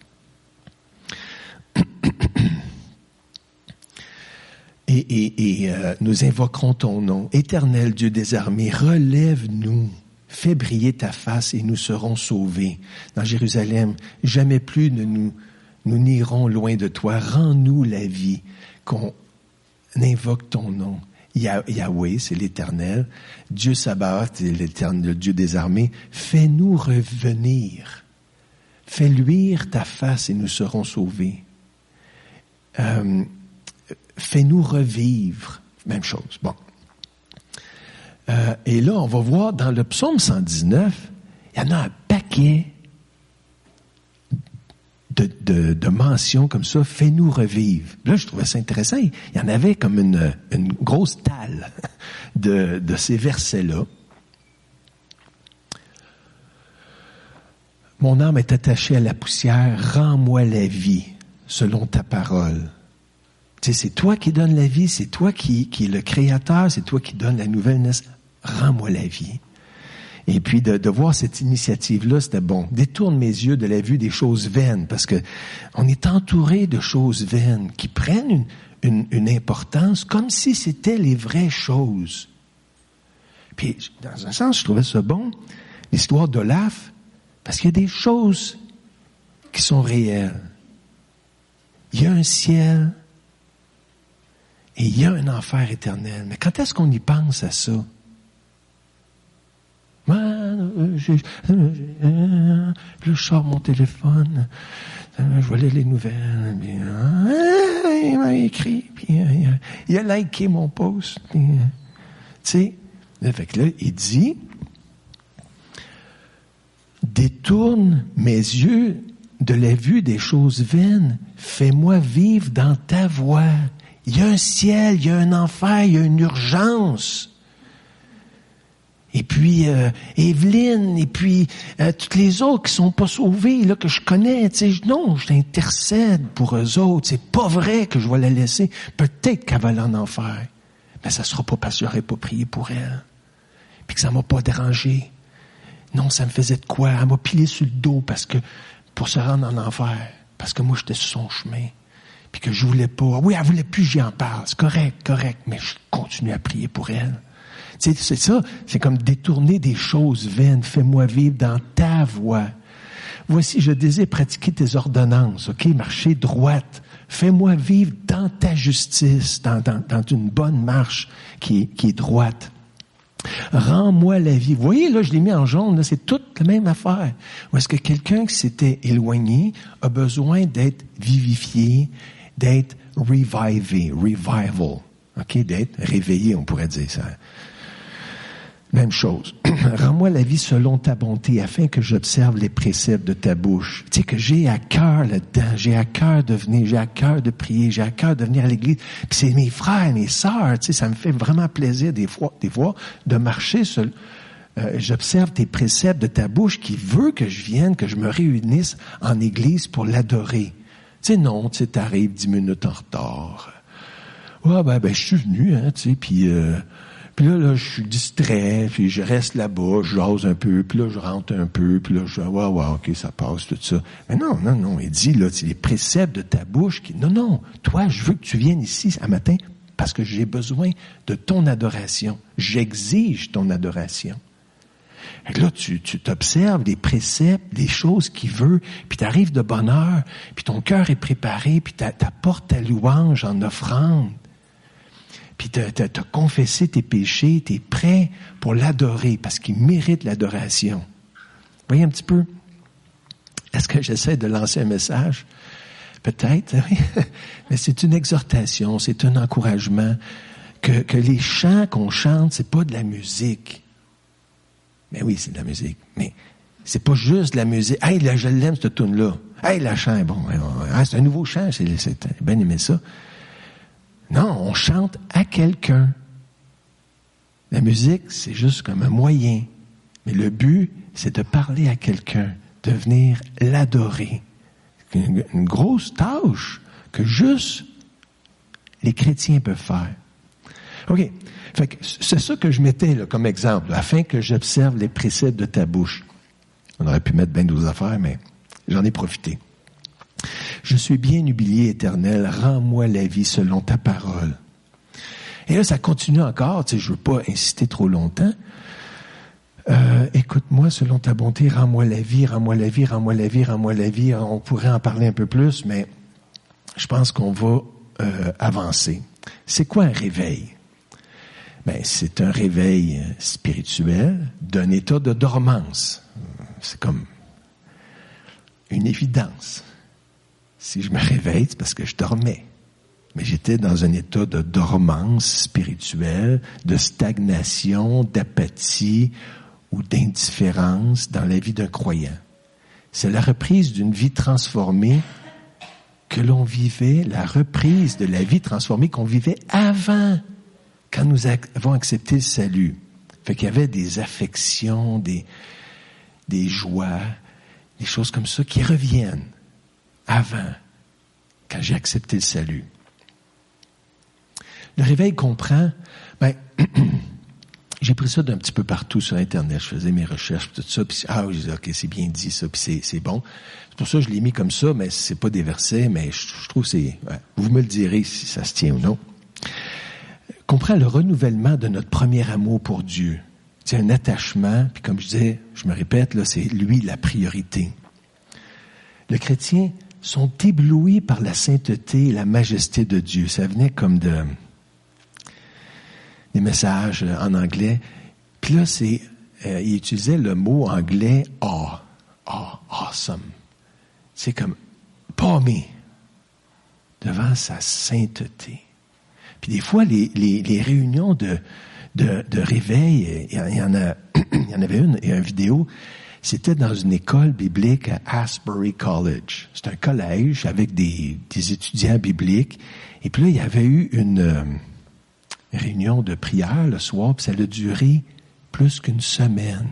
Et, et, et euh, nous invoquerons ton nom. Éternel Dieu des armées, relève-nous. Fais briller ta face et nous serons sauvés. Dans Jérusalem, jamais plus ne nous, nous n'irons loin de toi. Rends-nous la vie, qu'on invoque ton nom. Yah- Yahweh, c'est l'Éternel. Dieu Sabaoth, c'est l'Éternel, le Dieu des armées. Fais-nous revenir. Fais luire ta face et nous serons sauvés. Euh, fais-nous revivre. Même chose. Bon. Euh, et là, on va voir dans le psaume cent dix-neuf, il y en a un paquet de, de, de mentions comme ça, fais-nous revivre. Là, je trouvais ça intéressant. Il y en avait comme une, une grosse talle de, de ces versets-là. Mon âme est attachée à la poussière, rends-moi la vie selon ta parole. Tu sais, c'est toi qui donnes la vie, c'est toi qui, qui est le créateur, c'est toi qui donne la nouvelle naissance. Rends-moi la vie. Et puis de, de voir cette initiative-là, c'était bon. Détourne mes yeux de la vue des choses vaines, parce que on est entouré de choses vaines qui prennent une, une, une importance comme si c'était les vraies choses. Puis, dans un sens, je trouvais ça bon, l'histoire d'Olaf, parce qu'il y a des choses qui sont réelles. Il y a un ciel et il y a un enfer éternel. Mais quand est-ce qu'on y pense à ça? Moi, je, là, je sors mon téléphone, je vais lire les nouvelles, puis, il m'a écrit, puis il a liké mon post. Tu sais, fait là, il dit, détourne mes yeux de la vue des choses vaines, fais-moi vivre dans ta voie. Il y a un ciel, il y a un enfer, il y a une urgence. Et puis euh, Evelyne, et puis euh, toutes les autres qui sont pas sauvées, là, que je connais, tu sais, non, je t'intercède pour eux autres. C'est pas vrai que je vais la laisser. Peut-être qu'elle va aller en enfer. Mais ça sera pas parce que j'aurais pas prié pour elle. Puis que ça m'a pas dérangé. Non, ça me faisait de quoi? Elle m'a pilé sur le dos parce que, pour se rendre en enfer. Parce que moi, j'étais sur son chemin. Puis que je voulais pas. Oui, elle voulait plus, j'y en parle. C'est correct, correct. Mais je continue à prier pour elle. Tu sais, c'est ça, c'est comme détourner des choses vaines. Fais-moi vivre dans ta voie. Voici, je désire pratiquer tes ordonnances, ok? Marcher droite. Fais-moi vivre dans ta justice, dans, dans, dans une bonne marche qui est, qui est droite. Rends-moi la vie. Vous voyez, là, je l'ai mis en jaune, là, c'est toute la même affaire. Où est-ce que quelqu'un qui s'était éloigné a besoin d'être vivifié, d'être revivé, revival, ok, d'être réveillé, on pourrait dire ça. Même chose. Rends-moi la vie selon ta bonté, afin que j'observe les préceptes de ta bouche. Tu sais, que j'ai à cœur là-dedans, j'ai à cœur de venir, j'ai à cœur de prier, j'ai à cœur de venir à l'église. Puis c'est mes frères, mes sœurs, tu sais, ça me fait vraiment plaisir des fois, des fois, de marcher seul. Euh, j'observe tes préceptes de ta bouche qui veut que je vienne, que je me réunisse en église pour l'adorer. Tu sais, non, tu sais, t'arrives dix minutes en retard. Ouais, ben, ben, je suis venu, hein, tu sais, puis... Euh, Puis là, là, je suis distrait, puis je reste là-bas, je jase un peu, puis là, je rentre un peu, puis là, je dis, ouais, ouais, ok, ça passe, tout ça. Mais non, non, non, il dit, là, c'est les préceptes de ta bouche qui, non, non, toi, je veux que tu viennes ici un matin parce que j'ai besoin de ton adoration. J'exige ton adoration. Et là, tu, tu t'observes les préceptes, les choses qu'il veut, puis t'arrives de bonne heure, puis ton cœur est préparé, puis t'apportes ta louange en offrande. Puis t'as, t'as, t'as confessé tes péchés, t'es prêt pour l'adorer, parce qu'il mérite l'adoration. Vous voyez un petit peu? Est-ce que j'essaie de lancer un message? Peut-être, oui. Mais c'est une exhortation, c'est un encouragement, que, que les chants qu'on chante, c'est pas de la musique. Mais oui, c'est de la musique. Mais c'est pas juste de la musique. Hey, là, je l'aime, cette toune-là. Hey, la chant, bon, hein, c'est un nouveau chant, c'est, c'est bien aimé ça. Non, on chante à quelqu'un. La musique, c'est juste comme un moyen. Mais le but, c'est de parler à quelqu'un, de venir l'adorer. Une, une grosse tâche que juste les chrétiens peuvent faire. OK. Fait que c'est ça que je mettais là, comme exemple, afin que j'observe les préceptes de ta bouche. On aurait pu mettre bien d'autres affaires, mais j'en ai profité. Je suis bien humilié, Éternel, rends-moi la vie selon ta parole. Et là, ça continue encore, tu sais, je veux pas insister trop longtemps. Euh, écoute-moi selon ta bonté, rends-moi la vie, rends-moi la vie, rends-moi la vie, rends-moi la vie. On pourrait en parler un peu plus, mais je pense qu'on va euh, avancer. C'est quoi un réveil? Ben, c'est un réveil spirituel d'un état de dormance. C'est comme une évidence. Si je me réveille, c'est parce que je dormais. Mais j'étais dans un état de dormance spirituelle, de stagnation, d'apathie ou d'indifférence dans la vie d'un croyant. C'est la reprise d'une vie transformée que l'on vivait, la reprise de la vie transformée qu'on vivait avant, quand nous avons accepté le salut. Fait qu'il y avait des affections, des, des joies, des choses comme ça qui reviennent. Avant, quand j'ai accepté le salut. Le réveil comprend, ben, j'ai pris ça d'un petit peu partout sur Internet, je faisais mes recherches, tout ça, puis ah, je disais, ok, c'est bien dit ça, puis c'est, c'est bon. C'est pour ça que je l'ai mis comme ça, mais c'est pas des versets, mais je, je trouve que c'est, ouais, vous me le direz si ça se tient ou non. Comprend le renouvellement de notre premier amour pour Dieu. C'est un attachement, puis comme je disais, je me répète, là, c'est lui la priorité. Le chrétien sont éblouis par la sainteté et la majesté de Dieu. Ça venait comme de des messages en anglais. Puis là, c'est euh, il utilisait le mot anglais « awe »,« awe »,« awesome ». C'est comme pâmé devant sa sainteté. Puis des fois, les, les, les réunions de, de, de réveil, il y en a, il y en avait une, il y a une vidéo. C'était dans une école biblique à Asbury College. C'est un collège avec des, des étudiants bibliques. Et puis là, il y avait eu une euh, réunion de prière le soir, puis ça a duré plus qu'une semaine.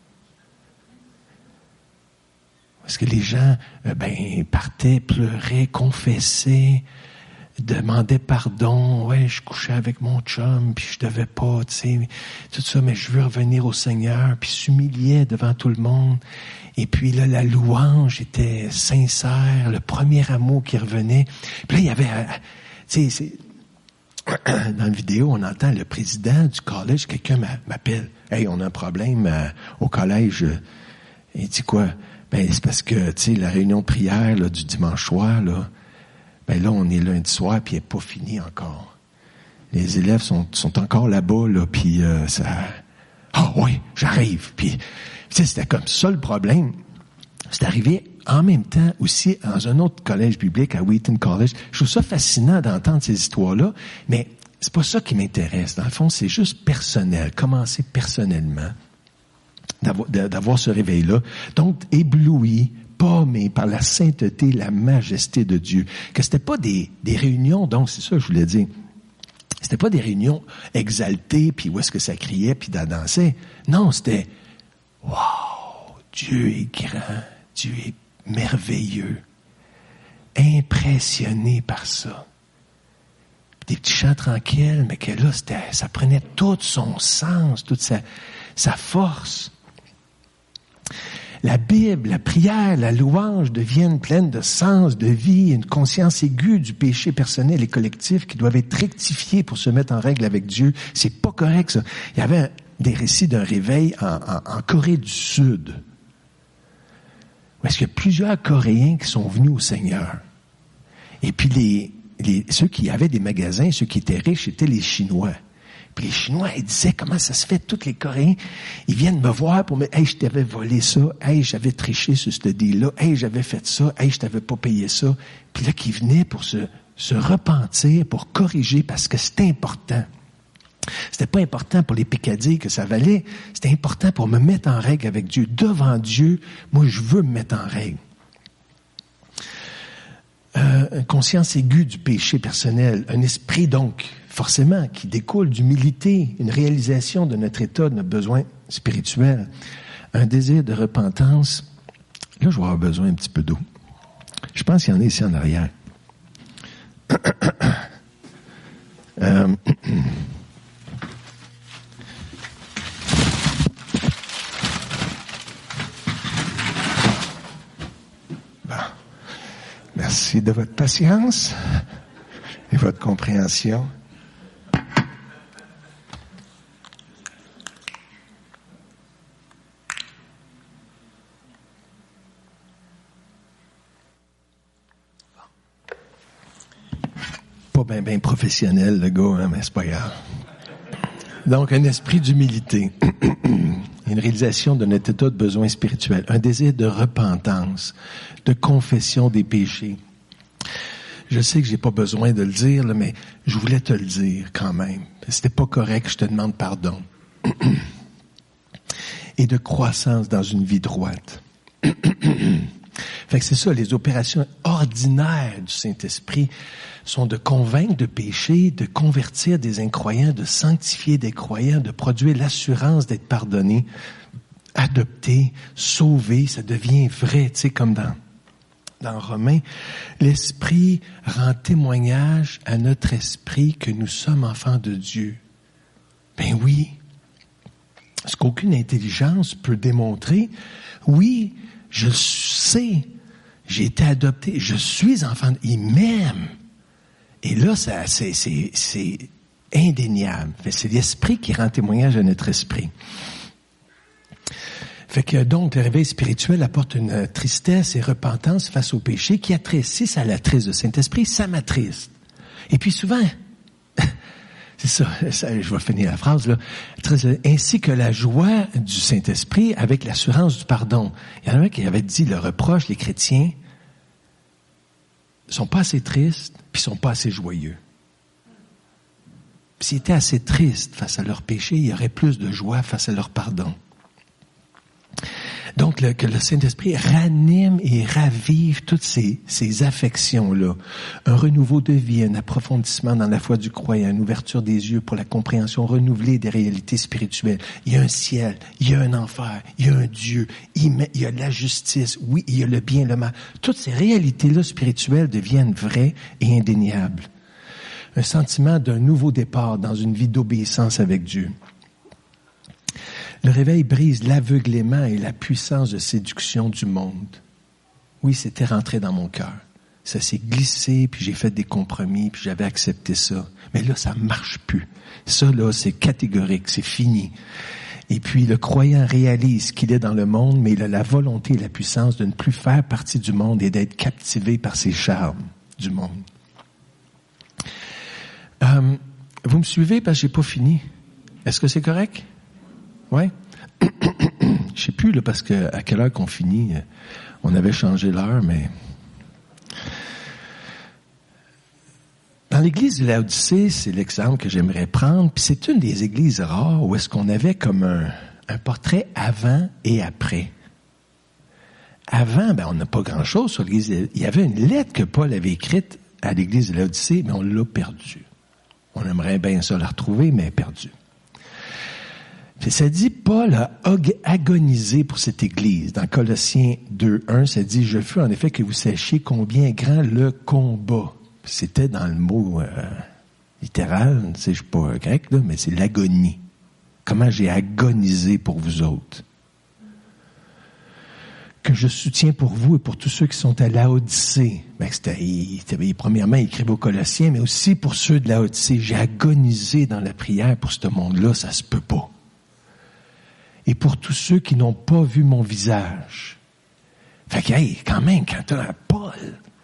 Parce que les gens, euh, ben, partaient, pleuraient, confessaient, demandaient pardon. Ouais, je couchais avec mon chum, puis je devais pas, tu sais, tout ça, mais je veux revenir au Seigneur, puis s'humiliaient devant tout le monde. Et puis là, la louange était sincère, le premier amour qui revenait. Puis là, il y avait, tu sais, c'est, dans la vidéo, on entend le président du collège, quelqu'un m'appelle. Hey, on a un problème euh, au collège. Il dit quoi? Ben, c'est parce que, tu sais, la réunion de prière là, du dimanche soir, là, ben là, on est lundi soir, puis elle n'est pas finie encore. Les élèves sont, sont encore là-bas, là, puis euh, ça, Ah oui, j'arrive. Puis, tu sais, c'était comme ça le problème. C'est arrivé en même temps aussi dans un autre collège biblique, à Wheaton College. Je trouve ça fascinant d'entendre ces histoires-là, mais c'est pas ça qui m'intéresse. Dans le fond, c'est juste personnel, commencer personnellement, d'avoir, d'avoir ce réveil-là. Donc, ébloui, pommé par la sainteté, la majesté de Dieu. Que c'était pas des, des réunions, donc c'est ça que je voulais dire. C'était pas des réunions exaltées, puis où est-ce que ça criait, puis ça dansait. Non, c'était « Wow! Dieu est grand, Dieu est merveilleux. » Impressionné par ça. Des petits chants tranquilles, mais que là, c'était, ça prenait tout son sens, toute sa, sa force. La Bible, la prière, la louange deviennent pleines de sens, de vie, une conscience aiguë du péché personnel et collectif qui doivent être rectifiés pour se mettre en règle avec Dieu. C'est pas correct, ça. Il y avait un, des récits d'un réveil en, en, en Corée du Sud. Où est-ce qu'il y a plusieurs Coréens qui sont venus au Seigneur. Et puis les, les, ceux qui avaient des magasins, ceux qui étaient riches, étaient les Chinois. Puis les Chinois, ils disaient, comment ça se fait, tous les Coréens, ils viennent me voir pour me dire, hey, je t'avais volé ça, hey, j'avais triché sur ce deal-là, hey, j'avais fait ça, hey, je t'avais pas payé ça. Puis là, qui venaient pour se, se repentir, pour corriger, parce que c'était important. C'était pas important pour les picadilles que ça valait, c'était important pour me mettre en règle avec Dieu. Devant Dieu, moi, je veux me mettre en règle. Euh, une conscience aiguë du péché personnel, un esprit donc, forcément, qui découle d'humilité, une réalisation de notre état, de notre besoin spirituel, un désir de repentance. Là, je vais avoir besoin un petit peu d'eau. Je pense qu'il y en a ici en arrière. euh, Merci de votre patience et votre compréhension. Pas bien ben professionnel, le gars, hein, mais c'est pas grave. Donc, un esprit d'humilité, une réalisation de notre état de besoin spirituel, un désir de repentance, de confession des péchés. Je sais que j'ai pas besoin de le dire, là, mais je voulais te le dire quand même. C'était pas correct, je te demande pardon. Et de croissance dans une vie droite. Fait que c'est ça, les opérations ordinaires du Saint-Esprit sont de convaincre de péché, de convertir des incroyants, de sanctifier des croyants, de produire l'assurance d'être pardonné, adopté, sauvé, ça devient vrai, tu sais, comme dans, dans Romains. L'Esprit rend témoignage à notre esprit que nous sommes enfants de Dieu. Ben oui, ce qu'aucune intelligence peut démontrer, oui, je sais, j'ai été adopté, je suis enfant, il m'aime. Et là, ça, c'est, c'est, c'est indéniable. C'est l'esprit qui rend témoignage à notre esprit. Fait que donc, le réveil spirituel apporte une tristesse et repentance face au péché qui attriste. Si ça l'attriste le Saint-Esprit, ça m'attriste. Et puis souvent, c'est ça, ça, je vais finir la phrase, là. Ainsi que la joie du Saint-Esprit avec l'assurance du pardon. Il y en a un qui avait dit le reproche, les chrétiens sont pas assez tristes, puis sont pas assez joyeux. Puis s'ils étaient assez tristes face à leur péché, il y aurait plus de joie face à leur pardon. Donc, le, que le Saint-Esprit ranime et ravive toutes ces, ces affections-là. Un renouveau de vie, un approfondissement dans la foi du croyant, une ouverture des yeux pour la compréhension renouvelée des réalités spirituelles. Il y a un ciel, il y a un enfer, il y a un Dieu, il, met, il y a la justice, oui, il y a le bien, le mal. Toutes ces réalités-là spirituelles deviennent vraies et indéniables. Un sentiment d'un nouveau départ dans une vie d'obéissance avec Dieu. Le réveil brise l'aveuglement et la puissance de séduction du monde. Oui, c'était rentré dans mon cœur. Ça s'est glissé, puis j'ai fait des compromis, puis j'avais accepté ça. Mais là, ça marche plus. Ça, là, c'est catégorique, c'est fini. Et puis, le croyant réalise qu'il est dans le monde, mais il a la volonté et la puissance de ne plus faire partie du monde et d'être captivé par ses charmes du monde. Euh, vous me suivez parce que j'ai pas fini. Est-ce que c'est correct? Ouais. Je sais plus, là, parce que à quelle heure qu'on finit. On avait changé l'heure, mais... Dans l'église de Laodicée, c'est l'exemple que j'aimerais prendre, puis c'est une des églises rares où est-ce qu'on avait comme un, un portrait avant et après. Avant, ben, on n'a pas grand-chose sur l'église. Il y avait une lettre que Paul avait écrite à l'église de Laodicée, mais on l'a perdue. On aimerait bien ça la retrouver, mais perdue. Puis ça dit, Paul a agonisé pour cette église. Dans Colossiens deux, un, ça dit, « Je veux en effet que vous sachiez combien est grand le combat. » C'était dans le mot euh, littéral, tu sais, je suis pas grec, là, mais c'est l'agonie. Comment j'ai agonisé pour vous autres. Que je soutiens pour vous et pour tous ceux qui sont à Laodicée. Ben, c'était, il, il, premièrement, il écrivait aux Colossiens, mais aussi pour ceux de Laodicée. J'ai agonisé dans la prière pour ce monde-là, ça se peut pas. Et pour tous ceux qui n'ont pas vu mon visage. Fait que, hey, quand même, quand t'as un Paul,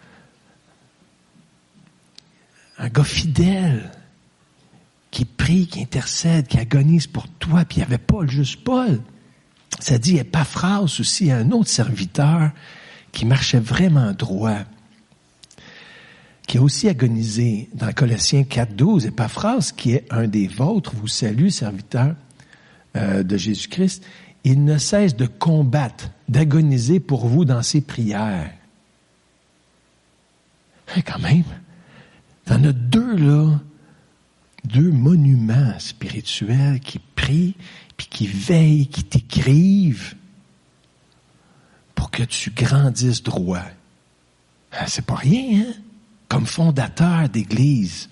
un gars fidèle, qui prie, qui intercède, qui agonise pour toi, puis il n'y avait pas juste Paul. Ça dit Épaphras aussi, un autre serviteur qui marchait vraiment droit, qui a aussi agonisé dans Colossiens quatre douze. Épaphras, qui est un des vôtres, vous salue, serviteur euh, de Jésus-Christ. Il ne cesse de combattre, d'agoniser pour vous dans ses prières. Et quand même, t'en as deux, là, deux monuments spirituels qui prient, puis qui veillent, qui t'écrivent pour que tu grandisses droit. C'est pas rien, hein? Comme fondateur d'église.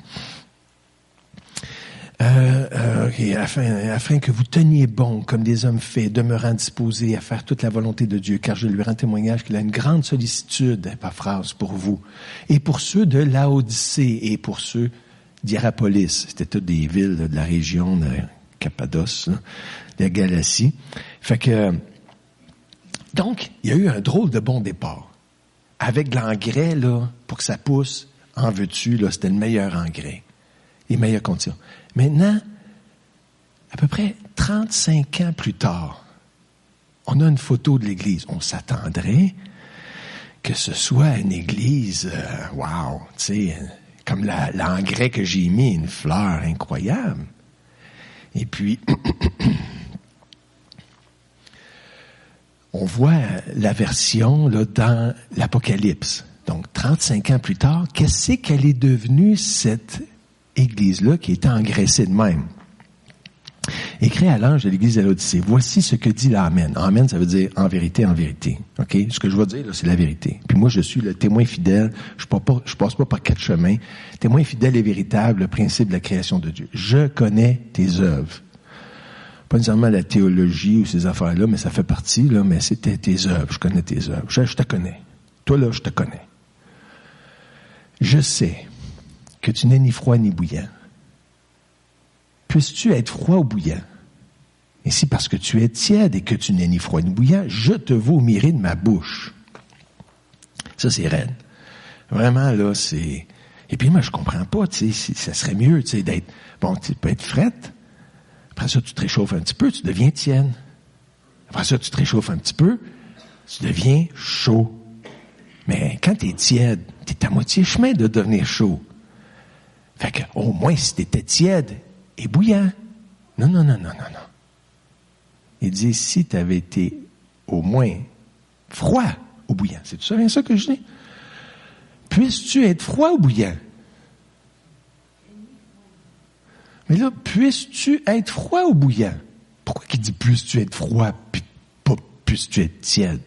Euh, euh, okay, afin, afin que vous teniez bon comme des hommes faits, demeurant disposés à faire toute la volonté de Dieu, car je lui rends témoignage qu'il a une grande sollicitude, Épaphras, pour vous, et pour ceux de Laodicée, et pour ceux d'Hiérapolis. C'était toutes des villes là, de la région de Cappadoce, là, de la Galatie. Fait que, donc, il y a eu un drôle de bon départ. Avec de l'engrais, là, pour que ça pousse, en veux-tu, là, c'était le meilleur engrais. Les meilleures conditions. Maintenant, à peu près trente-cinq ans plus tard, on a une photo de l'église. On s'attendrait que ce soit une église, euh, wow, tu sais, comme la, l'engrais que j'ai mis, une fleur incroyable. Et puis, on voit la version là, dans l'Apocalypse. Donc, trente-cinq ans plus tard, qu'est-ce qu'elle est devenue, cette église-là, qui était engraissée de même? Écrit à l'ange de l'église de l'Odyssée, voici ce que dit l'Amen. Amen, ça veut dire en vérité, en vérité. OK? Ce que je veux dire, là, c'est la vérité. Puis moi, je suis le témoin fidèle. Je passe pas, je passe pas par quatre chemins. Témoin fidèle et véritable, le principe de la création de Dieu. Je connais tes œuvres. Pas nécessairement la théologie ou ces affaires-là, mais ça fait partie, là, mais c'était tes œuvres. Je connais tes œuvres. Je, je te connais. Toi, là, je te connais. Je sais que tu n'es ni froid ni bouillant. Puisses-tu être froid ou bouillant? Et si parce que tu es tiède et que tu n'es ni froid ni bouillant, je te vomirai de ma bouche. Ça, c'est raide. Vraiment, là, c'est... Et puis moi, je comprends pas, tu sais, ça serait mieux, tu sais, d'être... Bon, tu peux être frette. Après ça, tu te réchauffes un petit peu, tu deviens tiède. Après ça, tu te réchauffes un petit peu, tu deviens chaud. Mais quand t'es tiède, t'es à moitié chemin de devenir chaud. Fait que, au moins, si t'étais tiède et bouillant. Non, non, non, non, non, non. Il dit, si t'avais été au moins froid ou bouillant. C'est tout ça, bien ça que je dis? Puisses-tu être froid ou bouillant? Mais là, puisses-tu être froid ou bouillant? Pourquoi qu'il dit puisses-tu être froid puis pas puisses-tu être tiède?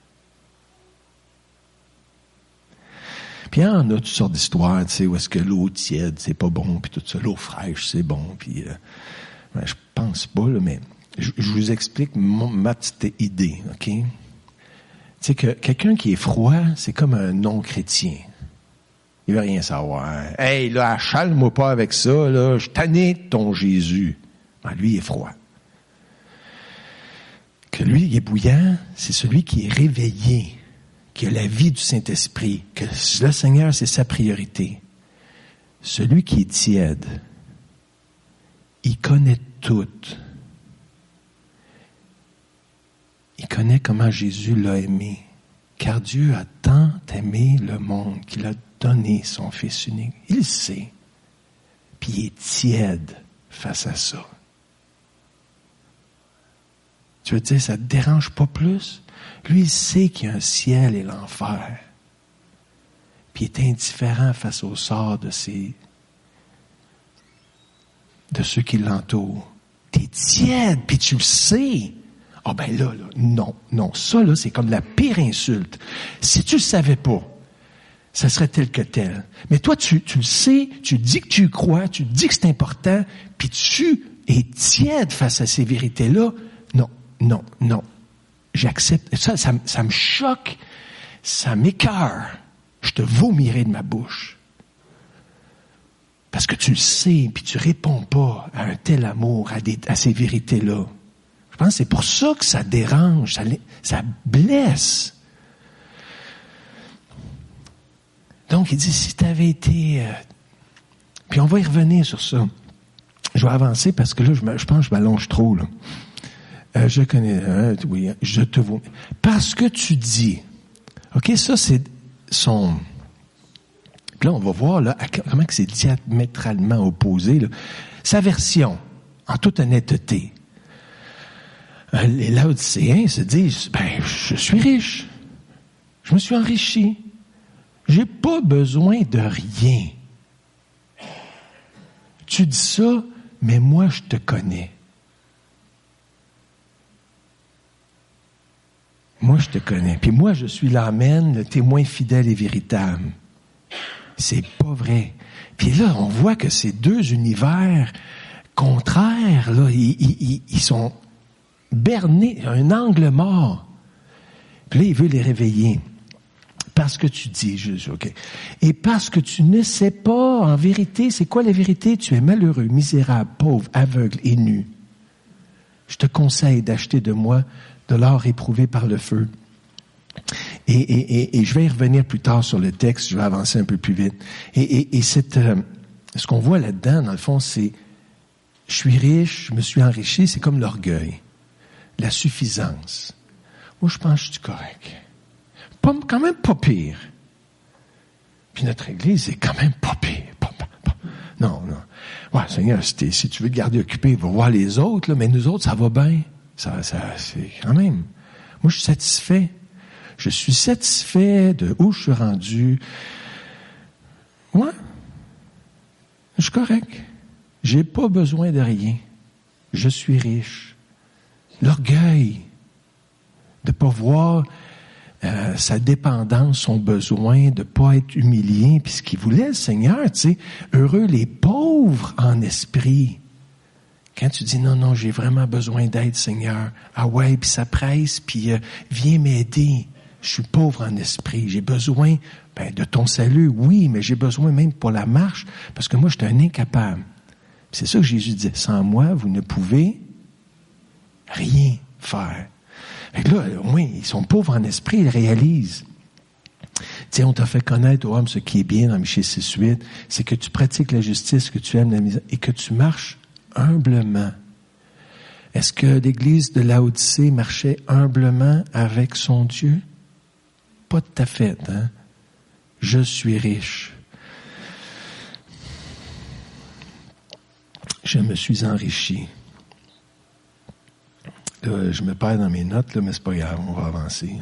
Puis il y en a toutes sortes d'histoires, tu sais, où est-ce que l'eau tiède, c'est pas bon, puis tout ça, l'eau fraîche, c'est bon, puis euh, ben, je pense pas, là, mais je, je vous explique mon, ma petite idée, OK? Tu sais que quelqu'un qui est froid, c'est comme un non-chrétien. Il veut rien savoir. Hey, là, achale-moi pas avec ça, là, je tanné de ton Jésus. Ben, lui, il est froid. Que lui, il est bouillant, c'est celui qui est réveillé, qui a la vie du Saint-Esprit, que le Seigneur, c'est sa priorité. Celui qui est tiède, il connaît tout. il connaît comment Jésus l'a aimé. Car Dieu a tant aimé le monde qu'il a donné son Fils unique. Il le sait. Puis il est tiède face à ça. Tu veux dire, ça ne te dérange pas plus? Lui, il sait qu'il y a un ciel et l'enfer. Puis il est indifférent face au sort de ses, de ceux qui l'entourent. T'es tiède, puis tu le sais. Ah oh ben là, là, non, non. Ça, là, c'est comme la pire insulte. Si tu le savais pas, ça serait tel que tel. Mais toi, tu, tu le sais, tu dis que tu y crois, tu dis que c'est important, puis tu es tiède face à ces vérités-là. Non, non, non. J'accepte. Ça, ça, ça me choque, ça m'écœure. Je te vomirai de ma bouche. Parce que tu le sais, puis tu réponds pas à un tel amour, à, des, à ces vérités-là. Je pense que c'est pour ça que ça dérange, ça, ça blesse. Donc, il dit, si tu avais été... Euh, puis on va y revenir sur ça. Je vais avancer parce que là, je, me, je pense que je m'allonge trop. Là. Euh, je connais... Euh, oui, je te vois. Parce que tu dis... OK, ça, c'est son... Puis là, on va voir là, comment que c'est diamétralement opposé. Là. Sa version, en toute honnêteté... Les Laodicéens se disent, ben, je suis riche. Je me suis enrichi. J'ai pas besoin de rien. Tu dis ça, mais moi, je te connais. Moi, je te connais. Puis moi, je suis l'Amen, le témoin fidèle et véritable. C'est pas vrai. Puis là, on voit que ces deux univers contraires, là, ils, ils, ils sont bernés, un angle mort. Puis là, il veut les réveiller. Parce que tu dis, Jésus, OK. Et parce que tu ne sais pas, en vérité, c'est quoi la vérité? Tu es malheureux, misérable, pauvre, aveugle et nu. Je te conseille d'acheter de moi de l'or éprouvé par le feu. Et, et, et, et je vais y revenir plus tard sur le texte, je vais avancer un peu plus vite. Et, et, et cette, euh, ce qu'on voit là-dedans, dans le fond, c'est je suis riche, je me suis enrichi, c'est comme l'orgueil. La suffisance. Moi, je pense que je suis correct. Pas, quand même pas pire. Puis notre Église est quand même pas pire. Pas, pas, pas. Non, non. Ouais, Seigneur, si, si tu veux te garder occupé, va voir les autres, là, mais nous autres, ça va bien. Ça, ça, c'est quand même. Moi, je suis satisfait. Je suis satisfait de où je suis rendu. Ouais. Je suis correct. J'ai pas besoin de rien. Je suis riche. L'orgueil de pas voir euh, sa dépendance, son besoin, de pas être humilié, puis ce qu'il voulait le Seigneur, tu sais, heureux les pauvres en esprit. Quand tu dis non, non, j'ai vraiment besoin d'aide, Seigneur, ah ouais, puis ça presse, puis euh, viens m'aider. Je suis pauvre en esprit, j'ai besoin ben, de ton salut, oui, mais j'ai besoin même pour la marche, parce que moi, je suis un incapable. Puis c'est ça que Jésus disait, sans moi, vous ne pouvez rien faire. Fait que là, au moins, ils sont pauvres en esprit, ils réalisent. Tiens, on t'a fait connaître, ô homme, ce qui est bien dans Michée six huit, c'est que tu pratiques la justice, que tu aimes la misère, et que tu marches humblement. Est-ce que l'Église de Laodicée marchait humblement avec son Dieu? Pas tout à fait, hein? Je suis riche. Je me suis enrichi. Là, je me perds dans mes notes, là, mais c'est pas grave, on va avancer.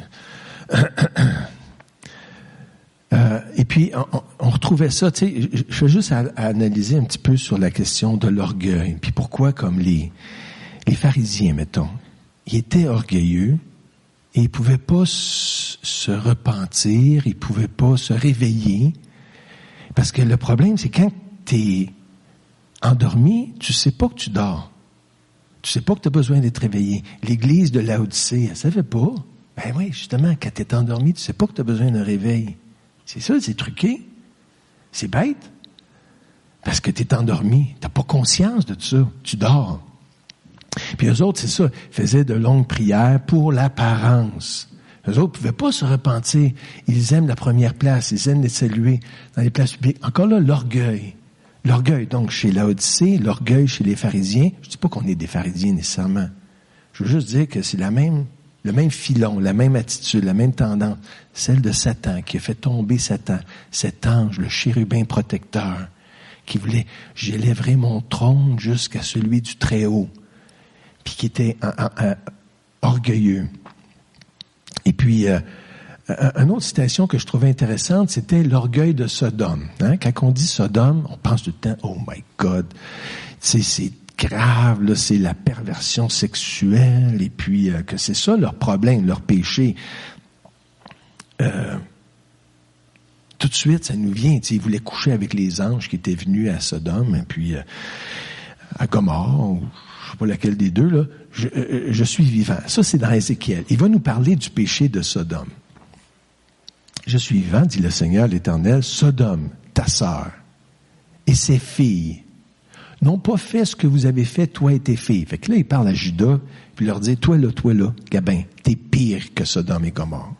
euh, et puis, on, on retrouvait ça, tu sais, je, je veux juste à, à analyser un petit peu sur la question de l'orgueil. Puis pourquoi, comme les, les pharisiens, mettons, ils étaient orgueilleux et ils pouvaient pas s- se repentir, ils pouvaient pas se réveiller. Parce que le problème, c'est quand t'es endormi, tu sais pas que tu dors. Tu sais pas que tu as besoin d'être réveillé. L'Église de Laodicée, elle savait pas. Ben oui, justement, quand tu es endormi, tu sais pas que tu as besoin d'un réveil. C'est ça, c'est truqué. C'est bête. Parce que tu es endormi. Tu n'as pas conscience de tout ça. Tu dors. Puis eux autres, c'est ça, ils faisaient de longues prières pour l'apparence. Eux autres ne pouvaient pas se repentir. Ils aiment la première place. Ils aiment les saluer dans les places publiques. Encore là, l'orgueil. L'orgueil, donc, chez Laodicée, l'orgueil chez les pharisiens. Je ne dis pas qu'on est des pharisiens nécessairement. Je veux juste dire que c'est la même le même filon, la même attitude, la même tendance, celle de Satan, qui a fait tomber Satan, cet ange, le chérubin protecteur, qui voulait « j'élèverai mon trône jusqu'à celui du Très-Haut », puis qui était un, un, un, orgueilleux. Et puis, euh, une autre citation que je trouvais intéressante, c'était l'orgueil de Sodome. Hein? Quand on dit Sodome, on pense tout le temps « oh my God », c'est, c'est grave, là, c'est la perversion sexuelle, et puis euh, que c'est ça leur problème, leur péché. Euh, tout de suite, ça nous vient, ils voulaient coucher avec les anges qui étaient venus à Sodome, et puis euh, à Gomorrhe, ou je sais pas laquelle des deux, là, je, euh, je suis vivant. Ça, c'est dans Ézéchiel. Il va nous parler du péché de Sodome. Je suis vivant, dit le Seigneur l'Éternel, Sodome, ta sœur, et ses filles, n'ont pas fait ce que vous avez fait, toi et tes filles. Fait que là, il parle à Judas, puis il leur dit, toi là, toi là, Gabin, t'es pire que Sodome et Gomorrhe.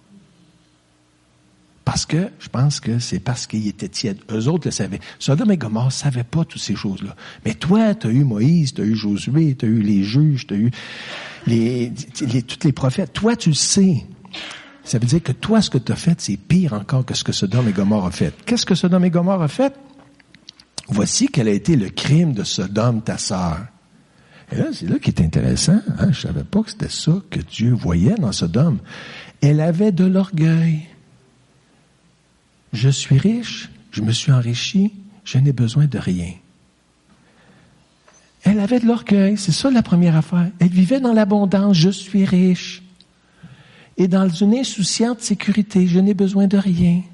Parce que, je pense que c'est parce qu'ils étaient tièdes. Eux autres le savaient. Sodome et Gomorrhe ne savaient pas toutes ces choses-là. Mais toi, t'as eu Moïse, t'as eu Josué, t'as eu les juges, t'as eu les, les, tous les prophètes. Toi, tu le sais. Ça veut dire que toi, ce que t'as fait, c'est pire encore que ce que Sodome et Gomorrhe a fait. Qu'est-ce que Sodome et Gomorrhe a fait? Voici quel a été le crime de Sodome, ta sœur. Et là, c'est là qui est intéressant. Hein? Je savais pas que c'était ça que Dieu voyait dans Sodome. Elle avait de l'orgueil. Je suis riche, je me suis enrichi, je n'ai besoin de rien. Elle avait de l'orgueil, c'est ça la première affaire. Elle vivait dans l'abondance, je suis riche. Et dans une insouciante sécurité, je n'ai besoin de rien.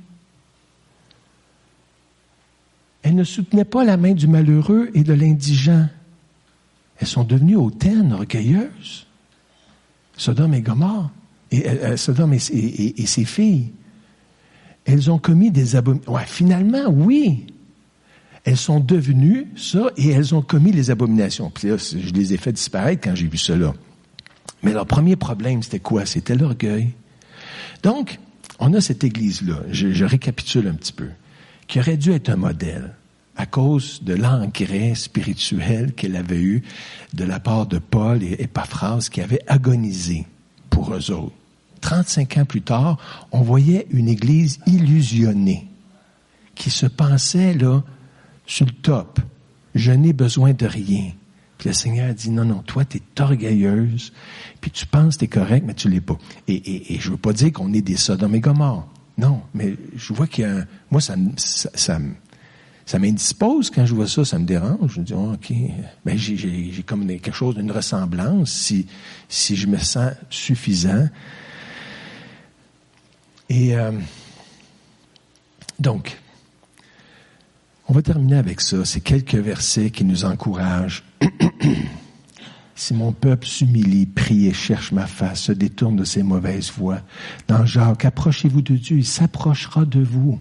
Elle ne soutenait pas la main du malheureux et de l'indigent. Elles sont devenues hautaines, orgueilleuses. Sodome et Gomorrhe, et, euh, Sodome et, et, et ses filles. Elles ont commis des abominations. Ouais, finalement, oui. Elles sont devenues ça et elles ont commis les abominations. Puis là, je les ai fait disparaître quand j'ai vu cela. Mais leur premier problème, c'était quoi? C'était l'orgueil. Donc, on a cette église-là, je, je récapitule un petit peu, qui aurait dû être un modèle à cause de l'engrais spirituel qu'elle avait eu de la part de Paul et Épaphras qui avaient agonisé pour eux autres. trente-cinq ans plus tard, on voyait une église illusionnée qui se pensait là sur le top. Je n'ai besoin de rien. Puis le Seigneur a dit, non, non, toi, t'es orgueilleuse, puis tu penses que t'es correct, mais tu l'es pas. Et, et, et je veux pas dire qu'on est des Sodome et Gomorrhe. Non, mais je vois qu'il y a un, moi, ça, ça, ça, ça m'indispose quand je vois ça, ça me dérange. Je me dis, oh, OK, ben, j'ai, j'ai, j'ai comme quelque chose d'une ressemblance, si, si je me sens suffisant. Et, euh, donc, on va terminer avec ça. C'est quelques versets qui nous encouragent. Si mon peuple s'humilie, prie et cherche ma face, se détourne de ses mauvaises voies. Dans Jacques, approchez-vous de Dieu, il s'approchera de vous.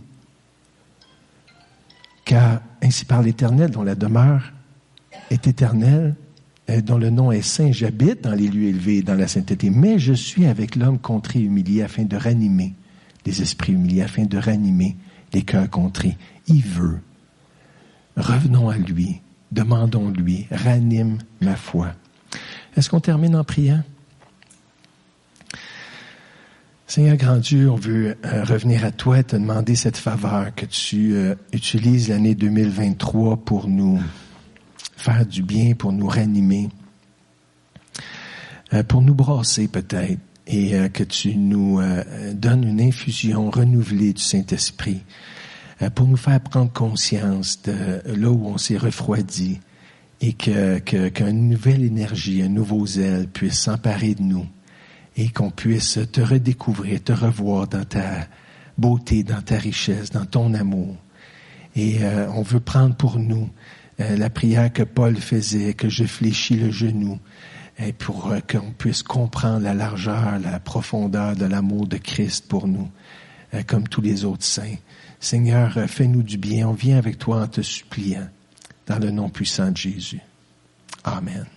Car ainsi parle l'Éternel, dont la demeure est éternelle, dont le nom est saint, j'habite dans les lieux élevés, dans la sainteté. Mais je suis avec l'homme contrit et humilié, afin de ranimer les esprits humiliés, afin de ranimer les cœurs contrits. Il veut. Revenons à lui, demandons-lui, ranime ma foi. Est-ce qu'on termine en priant? Seigneur grand Dieu, on veut euh, revenir à toi et te demander cette faveur que tu euh, utilises l'année deux mille vingt-trois pour nous faire du bien, pour nous ranimer, euh, pour nous brasser peut-être, et euh, que tu nous euh, donnes une infusion renouvelée du Saint-Esprit, euh, pour nous faire prendre conscience de là où on s'est refroidi, et que, que, qu'une nouvelle énergie, un nouveau zèle puisse s'emparer de nous et qu'on puisse te redécouvrir, te revoir dans ta beauté, dans ta richesse, dans ton amour. Et euh, on veut prendre pour nous euh, la prière que Paul faisait, que je fléchis le genou, et pour euh, qu'on puisse comprendre la largeur, la profondeur de l'amour de Christ pour nous, euh, comme tous les autres saints. Seigneur, euh, fais-nous du bien. On vient avec toi en te suppliant. Dans le nom puissant de Jésus. Amen.